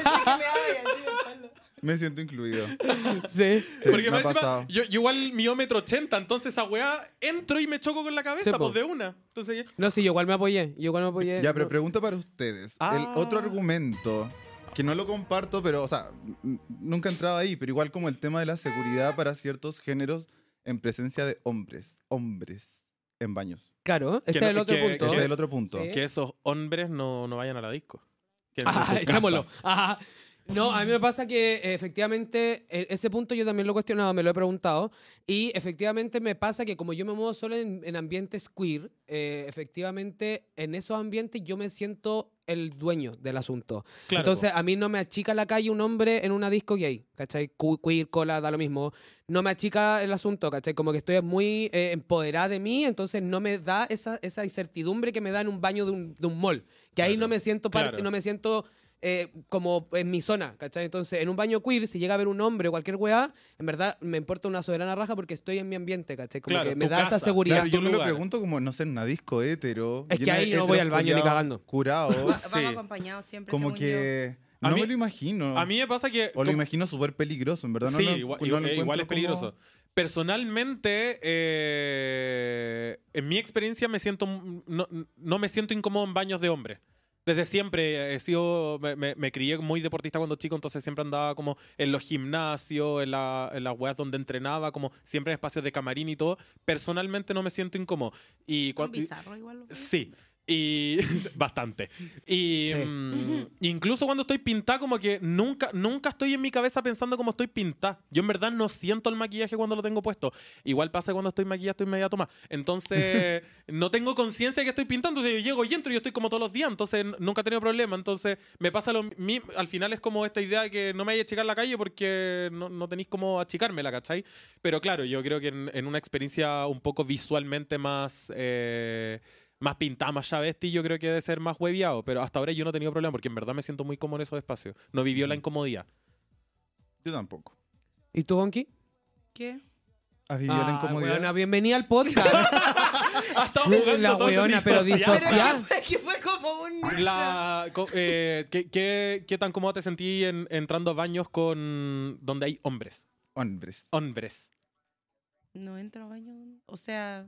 Me siento incluido. Sí. Sí, Porque me más ha encima, pasado. yo, yo igual mido metro ochenta, entonces esa weá entro y me choco con la cabeza, Sí, po. pues de una. Entonces, No, sí, yo igual me apoyé, yo igual me apoyé. Ya, pero No. pregunta para ustedes. Ah. El otro argumento, que no lo comparto, pero, o sea, n- nunca he entrado ahí, pero igual como el tema de la seguridad para ciertos géneros en presencia de hombres. Hombres en baños. Claro, ese Que es el no- otro que- punto. Ese es el otro punto. Sí. que esos hombres no, no vayan a la disco. Quédense en Ah, su casa. echémoslo. Ajá. No, a mí me pasa que eh, efectivamente e- ese punto yo también lo he cuestionado, me lo he preguntado, y efectivamente me pasa que como yo me muevo solo en, en ambientes queer, eh, efectivamente en esos ambientes yo me siento el dueño del asunto. Claro, Entonces a mí no me achica la calle un hombre en una disco gay, ¿cachai? Cu- Queer, cola, da lo mismo. No me achica el asunto, ¿cachai? Como que estoy muy eh, empoderada de mí, entonces no me da esa, esa incertidumbre que me da en un baño de un, de un mall, que ahí Claro. no me siento parte, Claro. no me siento... eh, como en mi zona, ¿cachai? Entonces, en un baño queer, si llega a haber un hombre o cualquier weá, en verdad me importa una soberana raja porque estoy en mi ambiente, ¿cachai? Como Claro, que me tu da casa. esa seguridad. Claro, yo tu me lo lugar. pregunto como, no sé, en una disco hétero. Es que llena de ahí no voy al baño ni heteros cagando. Curados. Va- Sí. Vamos acompañados siempre. Como según yo. que... A No mí- me lo imagino. A mí me pasa que... O lo como- imagino súper peligroso, en verdad. No, sí, no- igual, no lo igual- encuentro igual es como- peligroso. Personalmente, eh, en mi experiencia me siento no, no me siento incómodo en baños de hombres. Desde siempre he sido, me, me- me crié muy deportista cuando chico, entonces siempre andaba como en los gimnasios, en, la- en las weas donde entrenaba, como siempre en espacios de camarín y todo. Personalmente no me siento incómodo. Y Tan cuando, bizarro igual. lo que- sí. Y bastante. Y Sí. mm, incluso cuando estoy pintada, como que nunca, nunca estoy en mi cabeza pensando cómo estoy pintada. Yo en verdad no siento el maquillaje cuando lo tengo puesto. Igual pasa cuando estoy maquillada, estoy media tomada. Entonces, no tengo conciencia de que estoy pintando. Entonces, yo llego y entro y yo estoy como todos los días. Entonces, n- nunca he tenido problema. Entonces, me pasa lo mi- Al final es como esta idea de que no me vaya a achicar la calle porque no, no tenéis cómo achicármela, ¿cachai? Pero claro, yo creo que en, en una experiencia un poco visualmente más. eh, más pintada, más chavesti, yo creo que debe ser más hueviado. Pero hasta ahora yo no he tenido problema porque en verdad me siento muy cómodo en esos espacios. No vivió la incomodidad. Yo tampoco. ¿Y tú, Bonky? ¿Qué? ¿Has vivido la Ah, incomodidad? weona, bienvenida al podcast. Ha estado jugando La todo weona, pero disociado. disociada. Pero es que fue como un... La, co- eh, ¿qué, qué, qué tan cómodo te sentí en- entrando a baños con donde hay hombres? Hombres. Hombres. No entro a baño. O sea,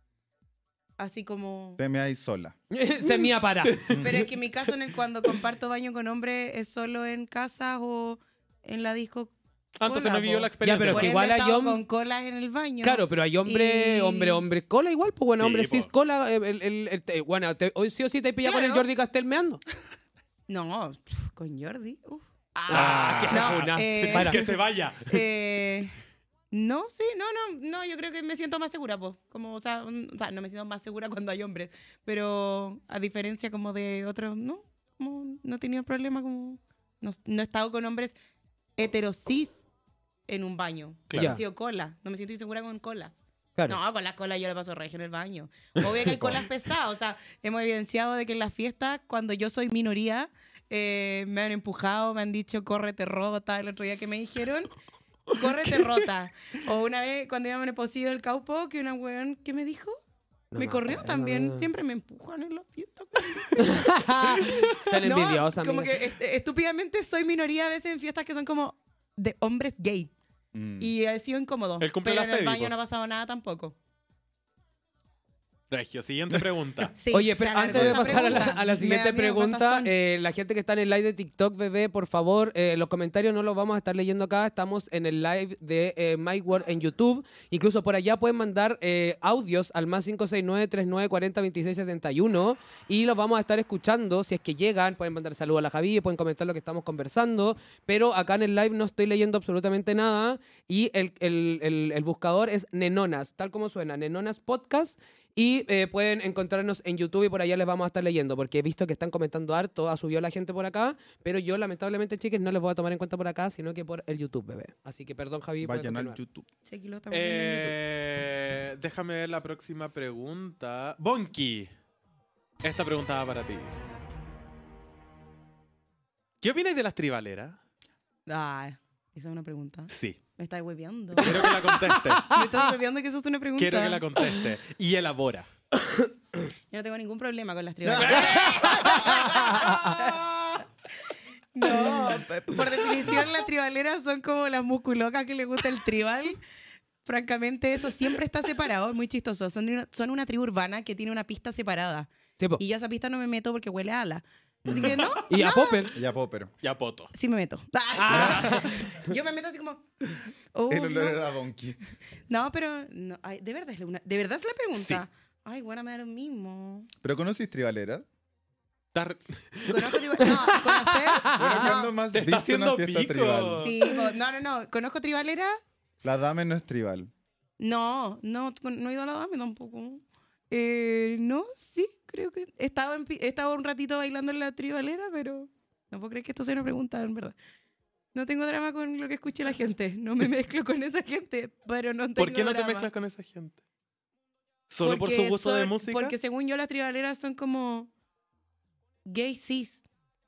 así como... Te me hay sola. Se mía para. Pero es que mi caso en el cuando comparto baño con hombres es solo en casas o en la disco. Ah, entonces Cola, no vivió po. la experiencia. pero Por que ¿no? ende igual he hay estado hom- con colas en el baño. Claro, pero hay hombre, Y- hombre, hombre, cola igual, pues bueno, Sí, hombre, cis po. cola. eh, El, el- el- te- bueno, te- hoy sí o sí te pilla con el Claro. Jordi Castel meando. No, pf, con Jordi. uf. Ah, qué no, funa. eh, Para. Que se vaya. Eh, no, sí, no, no, no, yo creo que me siento más segura, pues. Como, o sea, un- o sea, no me siento más segura cuando hay hombres, pero a diferencia como de otros, no, como no he tenido problema, como no, no he estado con hombres heterosis en un baño. Claro. He sido cola, no me siento insegura con colas. Claro. No, con las colas yo le paso regio en el baño. Obvio que hay colas pesadas, o sea, hemos evidenciado de que en las fiestas, cuando yo soy minoría, eh, me han empujado, me han dicho, córrete rota, el otro día que me dijeron, córrete rota. O una vez cuando íbamos en el pocillo del Caupo, que una weón, ¿qué me dijo? No me me corrió acuerdo. también, siempre me empujan en las fiestas. Son envidiosos, como amiga. que est- estúpidamente soy minoría a veces en fiestas que son como de hombres gay. Mm. Y ha sido incómodo. El cumple pero de en la el Fede, baño po. no ha pasado nada tampoco. Regio, siguiente pregunta. Sí, Oye, se pero alargó antes de esa pasar a la, pregunta. a la Me siguiente da miedo, ¿cuántas pregunta, son? eh, la gente que está en el live de TikTok, bebé, por favor, eh, los comentarios no los vamos a estar leyendo acá. Estamos en el live de eh, My World en YouTube. Incluso por allá pueden mandar eh, audios al más cinco seis nueve, treinta y nueve, cuarenta, veintiséis setenta y uno y los vamos a estar escuchando. Si es que llegan, pueden mandar saludos a la Javi, pueden comentar lo que estamos conversando. Pero acá en el live no estoy leyendo absolutamente nada. Y el, el- el- el buscador es Nenonas, tal como suena, Nenonas Podcast. Y eh, pueden encontrarnos en YouTube y por allá les vamos a estar leyendo, porque he visto que están comentando harto, ha subido la gente por acá, pero yo lamentablemente, chiques, no les voy a tomar en cuenta por acá, sino que por el YouTube, bebé. Así que perdón, Javi. puedes Vayan al continuar. YouTube. Sí, aquí lo estamos viendo en YouTube. Eh, déjame ver la próxima pregunta. Bonky, esta pregunta va para ti. ¿Qué opináis de las tribaleras? Ah, esa es una pregunta. Sí. Me estás hueveando. Quiero que la conteste. Me estás hueveando que eso es una pregunta. Quiero que la conteste. Y elabora. Yo no tengo ningún problema con las tribaleras. No, p- por definición las tribaleras son como las musculocas que les gusta el tribal. Francamente, eso siempre está separado, es muy chistoso. Son una, son una tribu urbana que tiene una pista separada. Sí, po. Y yo a esa pista no me meto porque huele a ala. Así que no, Y a Popper. Ya puedo, pero. Ya poto. sí me meto. Yo me meto así como... Oh, El olor no. era donkey. No, pero no, ay, de verdad es una, de verdad es la pregunta. Ay, bueno, me da lo mismo. ¿Pero conoces tribalera? Estás re- Conozco tribal. No, conocer. Bueno, no. ¿cuándo más Te está viste una haciendo fiesta pico. tribal? Sí, po- no, no, no. ¿Conozco tribalera? La dame no es tribal. No, no, con- no he ido a la dame tampoco. Eh, no, sí, creo que he estado, en pi- he estado un ratito bailando en la tribalera, pero no puedo creer que esto sea una pregunta, en verdad. No tengo drama con lo que escuche la gente. No me mezclo con esa gente, pero no tengo ¿Por qué no te drama. mezclas con esa gente? ¿Solo por su Porque gusto de son- música? Porque según yo las tribaleras son como gay cis,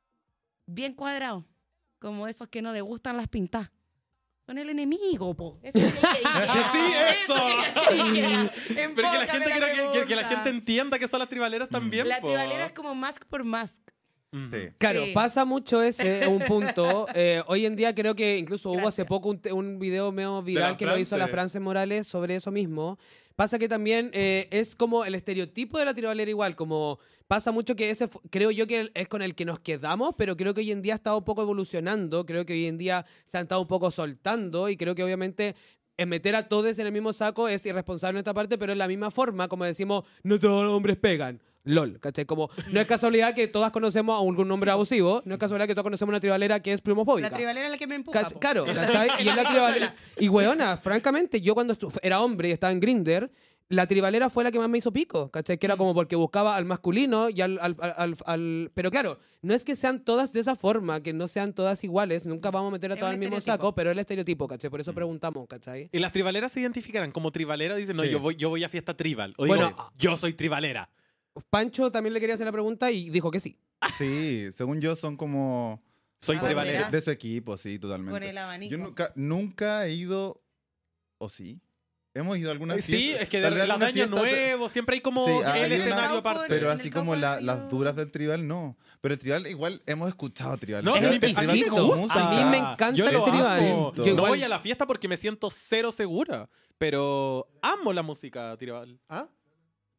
bien cuadrados, como esos que no les gustan las pintas. Son el enemigo, po. Eso es gay, gay, gay. Sí, eso. es gay, gay. Pero que la Enfócame gente, la quiera que, que- que la pregunta. gente entienda que son las tribaleras también. La po. tribalera es como mask por mask. Ujú. Sí. Claro, Sí. pasa mucho ese un punto. Eh, hoy en día creo que incluso hubo hace Gracias. poco un, te- un video medio viral la que lo hizo la France. France Morales sobre eso mismo. Pasa que también eh, es como el estereotipo de la tribalera igual, como pasa mucho que ese fu- creo yo que es con el que nos quedamos, pero creo que hoy en día ha estado un poco evolucionando, creo que hoy en día se han estado un poco soltando y creo que obviamente eh, meter a todos en el mismo saco es irresponsable en esta parte, pero es la misma forma, como decimos, no todos los hombres pegan. LOL, ¿cachai? Como, no es casualidad que todas conocemos a algún hombre abusivo, no es casualidad que todos conocemos una tribalera que es plumofóbica. La tribalera es la que me empuja. Cach- po. Claro, ¿cachai? Y, es la tribalera- y weona, francamente, yo cuando estu- era hombre y estaba en Grindr, la tribalera fue la que más me hizo pico, ¿cachai? Que era como porque buscaba al masculino y al, al- al- al- al- Pero claro, no es que sean todas de esa forma, que no sean todas iguales, nunca vamos a meter a Es todas un al mismo estereotipo. saco, pero es el estereotipo, ¿cachai? Por eso preguntamos, ¿cachai? ¿Y las tribaleras se identificarán como tribalera? Dicen, no, Sí. yo voy, yo voy a fiesta tribal. O Bueno, digo, yo soy tribalera. Pancho también le quería hacer la pregunta y dijo que sí. Sí, según yo son como Soy Ah, tribalera. mira. de su equipo, sí, totalmente. Con el abanico. Yo nunca, nunca he ido, ¿o sí? Hemos ido a alguna Eh, Sí, fiesta- es que de tal vez las de alguna año fiesta, nuevo siempre hay como Sí, el hay una- escenario Caupo, aparte. Pero En así el como campo la- han las ido- duras del tribal, no. Pero el tribal igual hemos escuchado tribal. No, Es a mí, exquisito. a mí me gusta. A mí me encanta Yo el lo tribal. amo. Yo No igual- voy a la fiesta porque me siento cero segura. Pero amo la música tribal. ¿Ah?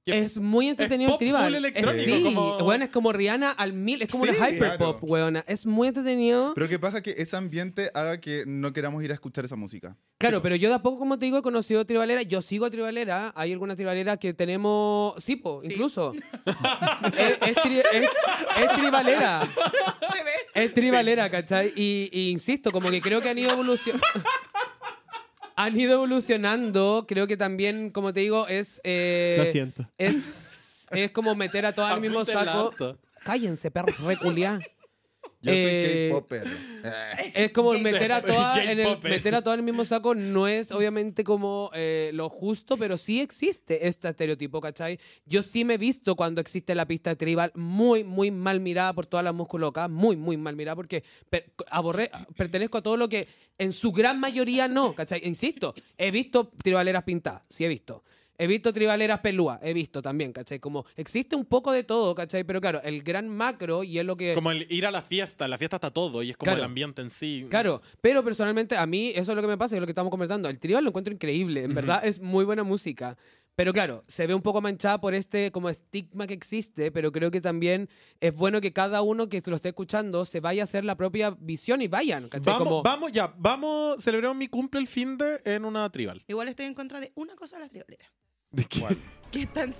Que Es muy entretenido es el pop tribal. full electrónico, es, sí, como- weón, es como Rihanna al mil, es como Sí, una hyperpop, claro. weona. Es muy entretenido. Pero que pasa que ese ambiente haga que no queramos ir a escuchar esa música. Claro, pero yo de a poco, como te digo, he conocido tribalera. Yo sigo a tribalera. Hay algunas tribaleras que tenemos... Sí, po, Sí. incluso. es, es, tri- es- es tribalera. ¿Se ve? Es tribalera, ¿cachai? Y, y insisto, como que creo que han ido evolucionando. Han ido evolucionando. Creo que también, como te digo, es... eh, Lo siento. Es, es como meter a todas al mismo Apunta el saco. auto. Cállense, perro, reculiá. Yo Eh, soy K-popper. Eh. Es como meter a todas en el, K-popper. meter a todas en el mismo saco no es obviamente como eh, lo justo, pero sí existe este estereotipo, ¿cachai? Yo sí me he visto cuando existe la pista tribal muy, muy mal mirada por todas las musculocas, muy, muy mal mirada, porque per- aborre- pertenezco a todo lo que en su gran mayoría no, ¿cachai? Insisto, he visto tribaleras pintadas, sí he visto. He visto tribaleras pelúas, he visto también, ¿cachai? Como existe un poco de todo, ¿cachai? Pero claro, el gran macro y es lo que... Como el ir a la fiesta, la fiesta está todo y es como Claro. el ambiente en sí. Claro, pero personalmente a mí eso es lo que me pasa y es lo que estamos conversando. El tribal lo encuentro increíble, en verdad es muy buena música. Pero claro, se ve un poco manchada por este como estigma que existe, pero creo que también es bueno que cada uno que lo esté escuchando se vaya a hacer la propia visión y vayan, ¿cachai? Vamos, Como, vamos, ya, vamos, celebremos mi cumple el fin de en una tribal. Igual estoy en contra de una cosa de las tribaleras. ¿De qué? Que están...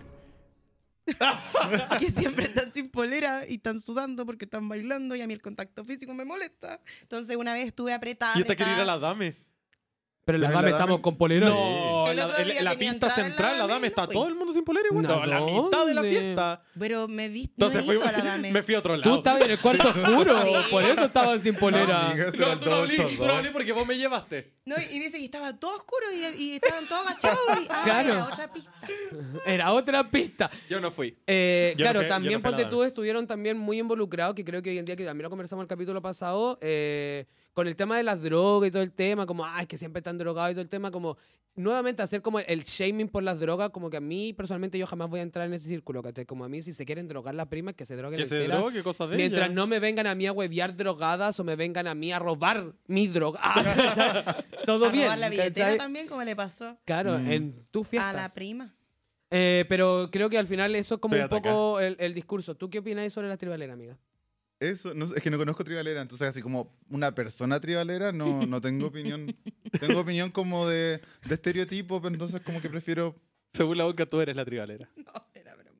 que siempre están sin polera y están sudando porque están bailando y a mí el contacto físico me molesta. Entonces una vez estuve apretada, Y esta quiere ir a apretada. la dame. pero en la Pero dame la estamos dame- con polera. No, El la, otro el- día la tenía pista entrada en la central, la Dame dame, y está no fui. todo el mundo sin polera igual. ¿A No, la mitad de la dónde? fiesta. Pero me vi, no Entonces he fui, ido a la Dame. me fui a otro Tú lado. estabas en el cuarto oscuro, Sí. por eso estaban sin polera. Amiga, ese No, era el tú no olí, tú no doscientos ochenta y dos. olí porque vos me llevaste. No, y dice que estaba todo oscuro y, y estaban todos agachados. Y, ah, Claro. era otra pista. Era otra pista. Yo no fui. Eh, Yo no claro, fui- yo también no fui a la ponte Dame. tú estuvieron también muy involucrados, que creo que hoy en día, que también lo conversamos en el capítulo pasado, eh, con el tema de las drogas y todo el tema, como, ay, que siempre están drogados y todo el tema, como, nuevamente hacer como el shaming por las drogas, como que a mí, personalmente, yo jamás voy a entrar en ese círculo, ¿cachai? Como a mí, si se quieren drogar las primas, que se droguen Que se entera. drogue, cosas de Mientras ella. no me vengan a mí a huevear drogadas o me vengan a mí a robar mi droga. Ah, ¿cachai? Todo A bien. robar la billetera ¿cachai? también, como le pasó Claro, Mm. en tu fiesta. a la prima. Eh, pero creo que al final eso es como Estoy un poco el, el discurso. ¿Tú qué opinas sobre las tribaleras, amiga? Eso, no sé, es que no conozco tribalera, entonces así como una persona tribalera no, no tengo opinión. Tengo opinión como de, de estereotipo, pero entonces como que prefiero... Según la boca, tú eres la tribalera. No, era broma.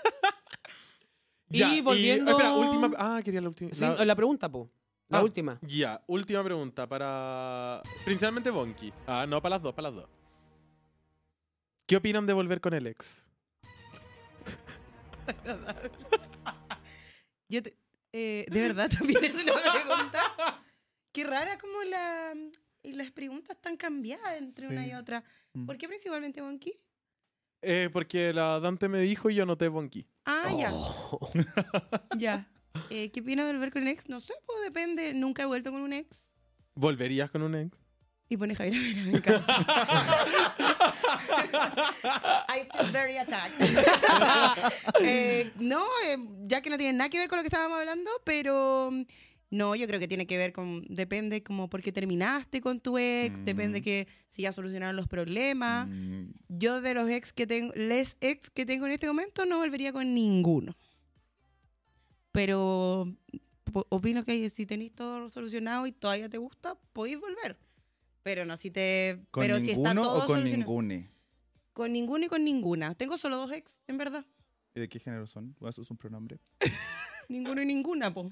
Y volviendo- espera, última. Ah, quería la última. Sí, la- la pregunta, po. La Ah, última. Ya, última pregunta para. Principalmente Bonky. Ah, no, para las dos, para las dos. ¿Qué opinan de volver con el ex? Yo te- eh, de verdad también es una pregunta. Qué rara como la, y las preguntas están cambiadas entre una Sí. y otra. Mm. ¿Por qué principalmente Bonky? Eh, porque la Dante me dijo y yo anoté Bonky. Ah, ya, Oh. ya. Eh, ¿Qué opina de volver con un ex? No sé, pues depende. Nunca he vuelto con un ex. ¿Volverías con un ex? Y pone Javier, mira, me encanta. I feel very attacked. Eh, no, eh, ya que no tiene nada que ver con lo que estábamos hablando, pero mm, no, yo creo que tiene que ver con, depende como por qué terminaste con tu ex, Mm. depende que si ya solucionaron los problemas. Mm, Yo de los ex que tengo, les ex que tengo en este momento no volvería con ninguno. Pero po- opino que si tenéis todo solucionado y todavía te gusta, podéis volver. Pero no si te. ¿Con pero si está ninguno todo o con solucionado. ningune? Con ninguno y con ninguna. Tengo solo dos ex, en verdad. ¿Y de qué género son? ¿O eso es un pronombre? Ninguno y ninguna, po.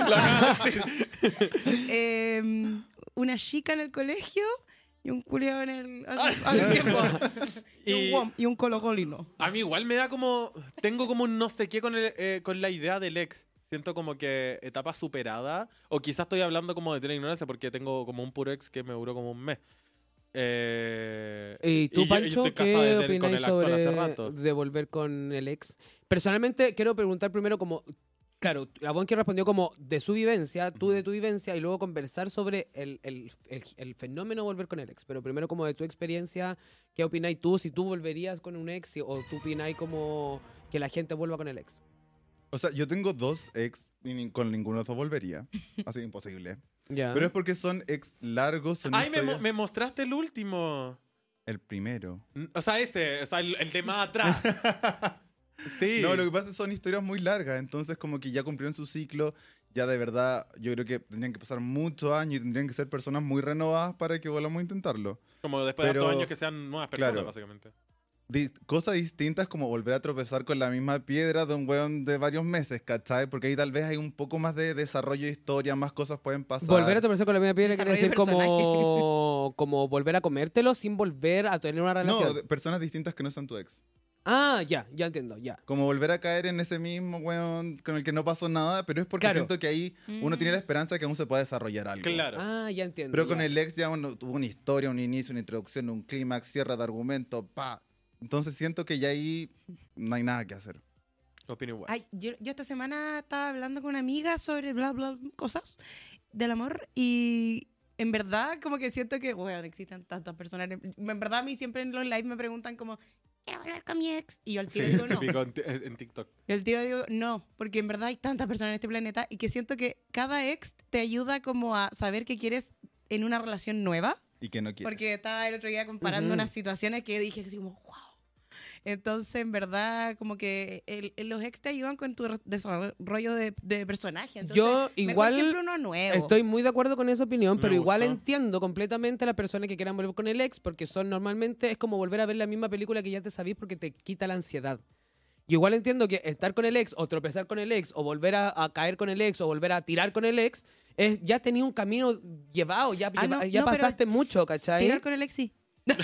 Em, una chica en el colegio y un culiao en el. hace- hace tiempo. y, Y- un guam- y un colocolino. A mí igual me da como. Tengo como un no sé qué con, el, eh, con la idea del ex. Siento como que etapa superada. O quizás estoy hablando como de tener ignorancia porque tengo como un puro ex que me duró como un mes. Eh, ¿Y tú, yo- yo Pancho, estoy casado qué desde- con opináis el actual sobre hace rato. de volver con el ex? Personalmente, quiero preguntar primero como... Claro, la Bonky respondió como de su vivencia, tú de tu vivencia, y luego conversar sobre el, el, el, el fenómeno volver con el ex. Pero primero como de tu experiencia, ¿qué opináis tú? Si tú volverías con un ex o tú opináis como que la gente vuelva con el ex. O sea, yo tengo dos ex y ni- con ninguno de los dos volvería. Así imposible. Ya. Pero es porque son ex largos, son Ay, me, mo- historias- me mostraste el último. El primero. N- O sea, ese, o sea, el, el de más atrás. Sí. No, lo que pasa es que son historias muy largas, entonces como que ya cumplieron su ciclo, ya de verdad yo creo que tendrían que pasar muchos años y tendrían que ser personas muy renovadas para que volvamos a intentarlo. Como después de Pero- tantos años que sean nuevas personas, claro. básicamente. Di- cosas distintas como volver a tropezar con la misma piedra de un weón de varios meses, ¿cachai? Porque ahí tal vez hay un poco más de desarrollo de historia, más cosas pueden pasar. Volver a tropezar con la misma piedra quiere decir Desarrollo de como, como volver a comértelo sin volver a tener una relación. No, de- personas distintas que no sean tu ex. Ah, ya, ya entiendo, ya. Como volver a caer en ese mismo weón con el que no pasó nada, pero es porque Claro. siento que ahí uno tiene la esperanza de que aún se pueda desarrollar algo. Claro. Ah, ya entiendo. Pero con ya. el ex ya uno tuvo una historia, un inicio, una introducción, un clímax, cierre de argumento, pa. Entonces siento que ya ahí no hay nada que hacer. Opino igual. Ay, yo, yo esta semana estaba hablando con una amiga sobre bla, bla, cosas del amor y en verdad como que siento que, bueno, existen tantas personas. En en verdad a mí siempre en los live me preguntan como, quiero volver con mi ex. Y yo al Sí, tiro digo no. típico en, ti- en TikTok. Y al tiro digo no, porque en verdad hay tantas personas en este planeta y que siento que cada ex te ayuda como a saber qué quieres en una relación nueva. Y que no quieres. Porque estaba el otro día comparando Ujú. unas situaciones que dije así como, wow. Entonces, en verdad, como que el- el- los ex te ayudan con tu re- desarrollo de, de personaje. Entonces, Yo mejor igual siempre uno nuevo. estoy muy de acuerdo con esa opinión, Me pero igual gustó. entiendo completamente a las personas que quieran volver con el ex, porque son normalmente, es como volver a ver la misma película que ya te sabís porque te quita la ansiedad. Yo igual entiendo que estar con el ex, o tropezar con el ex, o volver a, a caer con el ex, o volver a tirar con el ex, es, ya tenía un camino llevado, ya, Ah, lleva- no, ya no, pero pasaste mucho, ¿cachai? Tirar con el ex, sí.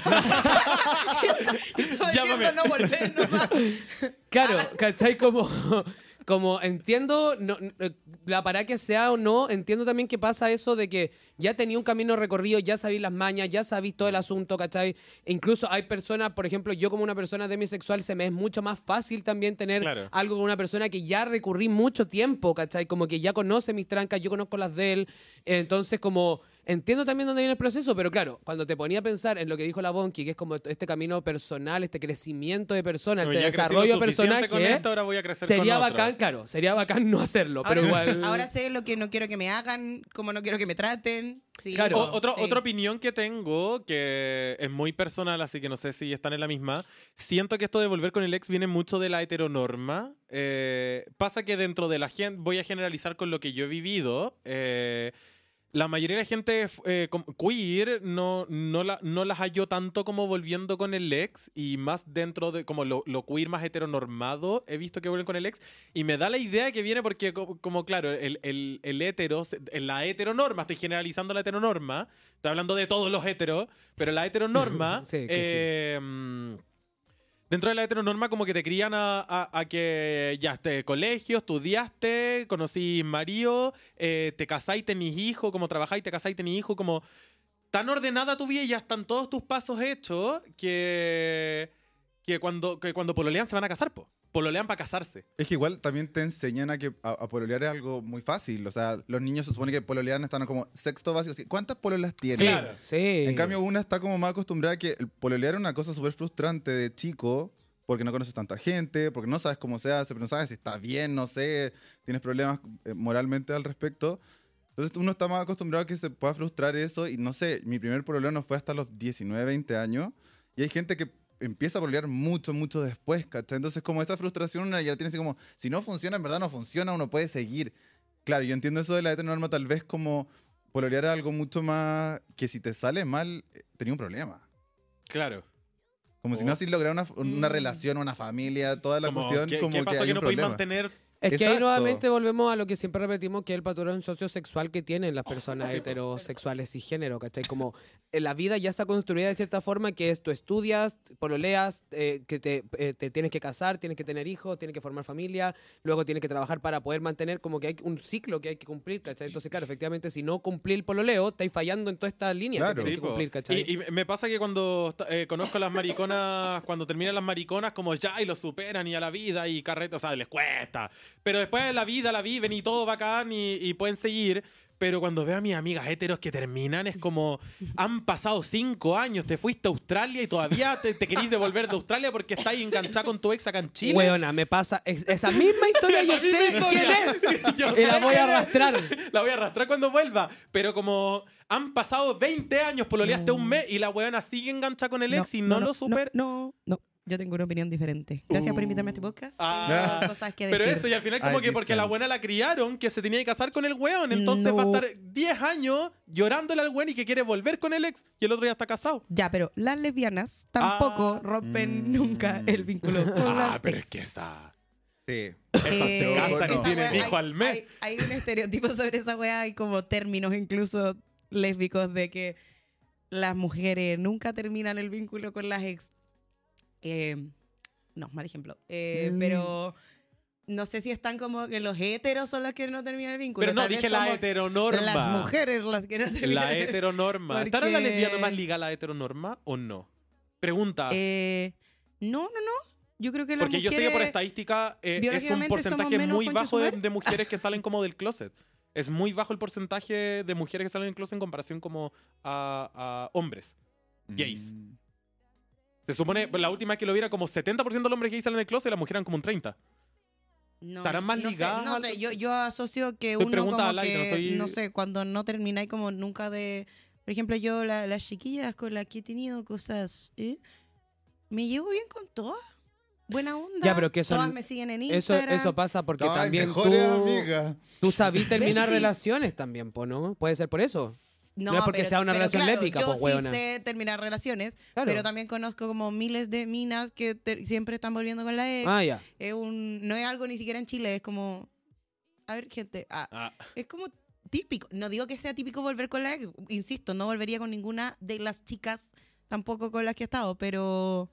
Llámame. No volver, no más. Claro, ¿cachai? Como, como entiendo, no, no, la para que sea o no, entiendo también que pasa eso de que ya tenía un camino recorrido, ya sabéis las mañas, ya sabéis todo el asunto, ¿cachai? E incluso hay personas, por ejemplo, yo como una persona demisexual, se me es mucho más fácil también tener Claro. algo con una persona que ya recurrí mucho tiempo, ¿cachai? Como que ya conoce mis trancas, yo conozco las de él, entonces como... Entiendo también dónde viene el proceso, pero claro, cuando te ponía a pensar en lo que dijo la Bonki, que es como este camino personal, este crecimiento de persona, No, este ya crecí lo desarrollo suficiente personaje, con esto, ahora voy a crecer sería con otro. bacán, claro, sería bacán no hacerlo, pero Ahora, igual... ahora sé lo que no quiero que me hagan, como no quiero que me traten. Sí, Claro. O- otro- sí. Otra opinión que tengo, que es muy personal, así que no sé si están en la misma. Siento que esto de volver con el ex viene mucho de la heteronorma. Eh, pasa que dentro de la gente, voy a generalizar con lo que yo he vivido. eh, la mayoría de la gente eh, com- queer no, no, la, no las halló tanto como volviendo con el ex, y más dentro de como lo, lo queer más heteronormado he visto que vuelven con el ex, y me da la idea que viene porque co- como claro, el, el, el hetero, en la heteronorma, estoy generalizando la heteronorma, estoy hablando de todos los heteros, pero la heteronorma... Sí, que sí. eh, mm, Dentro de la heteronorma como que te crían a, a- a que ya esté colegio, estudiaste, conocí marido, eh, te casáis, tenís hijos, como trabajáis, te casáis, tenís hijos, como tan ordenada tu vida y ya están todos tus pasos hechos que, que, cuando, que cuando pololean se van a casar, po. Pololean para casarse. Es que igual también te enseñan a que a, a pololear es algo muy fácil. O sea, los niños se supone que pololean están como sexto básico. así, ¿Cuántas pololas tienen? Sí, Claro. sí. En cambio, una está como más acostumbrada a que el pololear es una cosa súper frustrante de chico, porque no conoces tanta gente, porque no sabes cómo se hace, pero no sabes si está bien, no sé, tienes problemas eh, moralmente al respecto. Entonces uno está más acostumbrado a que se pueda frustrar eso, y no sé, mi primer pololeo no fue hasta los diecinueve, veinte años, y hay gente que empieza a pololear mucho, mucho después, ¿cachai? Entonces como esa frustración una ya tiene así como, si no funciona, en verdad no funciona, uno puede seguir. Claro, yo entiendo eso de la heteronorma, tal vez como pololear es algo mucho más que si te sale mal, eh, tenía un problema. Claro. Como si Oh. no así lograr una, una Mm. relación, una familia, toda la Como, cuestión, ¿qué, como qué que pasa hay que un no podéis problema. mantener? Es que ahí Exacto. nuevamente volvemos a lo que siempre repetimos, que es el patrón sociosexual que tienen las personas Sí, po. heterosexuales y género, ¿cachai? Como eh, la vida ya está construida de cierta forma, que es tú estudias, pololeas, eh, que te, eh, te tienes que casar, tienes que tener hijos, tienes que formar familia, luego tienes que trabajar para poder mantener, como que hay un ciclo que hay que cumplir, ¿cachai? Entonces, claro, efectivamente, si no cumplís el pololeo, estáis fallando en toda esta línea Claro. que tienes Sí, que po. cumplir, ¿cachai? Y, y me pasa que cuando eh, conozco a las mariconas, cuando terminan las mariconas, como ya y lo superan y a la vida y carreta, o sea, les cuesta. Pero después de la vida la viven y todo bacán y, y pueden seguir. Pero cuando veo a mis amigas heteros que terminan, es como, han pasado cinco años, te fuiste a Australia y todavía te, te querís devolver de Australia porque estás enganchada con tu ex acá en Chile. Weona, me pasa es- esa misma historia, yo Esa misma sé quién historia. es. Yo Y la sé voy a quién es. arrastrar. La voy a arrastrar cuando vuelva. Pero como han pasado veinte años, pololeaste No. un mes y la weona sigue enganchada con el ex y no, lo super... No, no. yo tengo una opinión diferente. Gracias Uh. por invitarme a este podcast. Ah. Tengo cosas que Pero decir. eso, y al final como Ay, que porque la decent. buena la criaron, que se tenía que casar con el weón, entonces No. va a estar diez años llorándole al weón y que quiere volver con el ex, y el otro ya está casado. Ya, pero las lesbianas tampoco Ah. rompen Mm. nunca el vínculo con Ah, las pero ex. es que esa... Sí. Esas Eh, se casan y esa tienen wea- hijo hay- al mes. Hay, hay un estereotipo sobre esa weá, hay como términos incluso lésbicos de que las mujeres nunca terminan el vínculo con las ex. Eh, no, mal ejemplo. Eh, Mm. Pero no sé si están como que los heteros son los que no terminan el vínculo. Pero no, Tal vez dije la somos heteronorma. Las mujeres las que no terminan La el heteronorma. ¿Estará la Porque- lesbiana más ligada a la heteronorma o no? Pregunta. Eh, no, no, no. Yo creo que las Porque yo sé mujeres... que por estadística eh, es un biológicamente porcentaje somos menos muy concha bajo su de, madre. de mujeres que salen como del closet. Es muy bajo el porcentaje de mujeres que salen del closet en comparación como a, a hombres. Gays. Mm. Se supone, la última vez que lo viera, como setenta por ciento de los hombres gays salen del closet y las mujeres eran como un treinta. No, ¿Estarán más no sé, ligadas no al- sé, yo, yo asocio que Pues uno pregunta como al aire, que, no estoy- no sé, cuando no termináis como nunca de... Por ejemplo, yo, la- las chiquillas con las que he tenido cosas, ¿eh? me llevo bien con todas. Buena onda. Ya, pero que eso- todas me siguen en Eso, Instagram. eso pasa porque Ay, también mejores tú, amigas. tú sabís terminar Baby. relaciones también, po, ¿no? Puede ser por eso. No, no es porque pero- sea una pero relación claro, lésbica, yo pues, sí hueona. sé terminar relaciones, Claro. pero también conozco como miles de minas que te- siempre están volviendo con la ex. Ah, ya. Es un, no es algo ni siquiera en Chile, es como... A ver, gente, ah, Ah, es como típico. No digo que sea típico volver con la ex. Insisto, no volvería con ninguna de las chicas, tampoco con las que he estado, pero...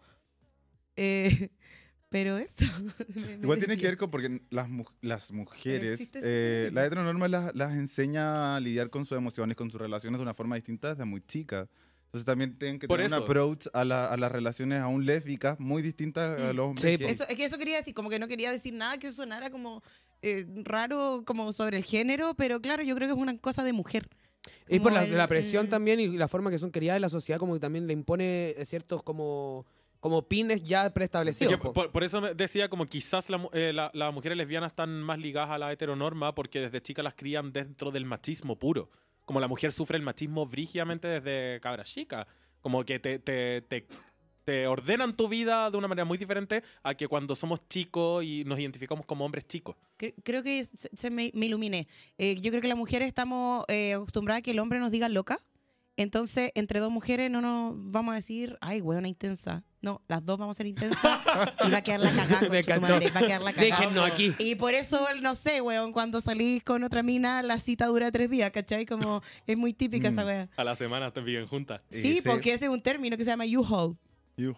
eh, pero eso. Me- me Igual tiene desvié. que ver con porque las, mu- las mujeres, existe ese eh, término. la heteronorma las, las enseña a lidiar con sus emociones, con sus relaciones de una forma distinta desde muy chica. Entonces también tienen que Por tener un eso. approach a, la- a las relaciones aún lésbicas muy distinta a los hombres Sí, gays. Eso, es que eso quería decir, como que no quería decir nada que sonara como eh, raro, como sobre el género, pero claro, yo creo que es una cosa de mujer. Y por Como la, el- la presión mm. también y la forma que son criadas en la sociedad, como que también le impone eh, ciertos como, como pines ya es preestablecidos. que po. por, por eso me decía como quizás la mu- eh, la- las mujeres lesbianas están más ligadas a la heteronorma porque desde chicas las crían dentro del machismo puro. Como la mujer sufre el machismo brígidamente desde cabra chica. Como que te, te, te, te ordenan tu vida de una manera muy diferente a que cuando somos chicos y nos identificamos como hombres chicos. Cre- Creo que se, se me, me iluminé. Eh, yo creo que las mujeres estamos eh, acostumbradas a que el hombre nos diga loca. Entonces, entre dos mujeres no nos vamos a decir, ay, weona intensa. No, las dos vamos a ser intensas y va a quedar la cagada, Me concha tu encantó. madre, va a quedar la cagada. Déjennos aquí. Y por eso, no sé, weón, cuando salís con otra mina, la cita dura tres días, ¿cachai? Como es muy típica esa Mm. wea. A la semana te viven juntas. Sí, Sí, sí. porque ese es un término que se llama U-Haul. Yujú.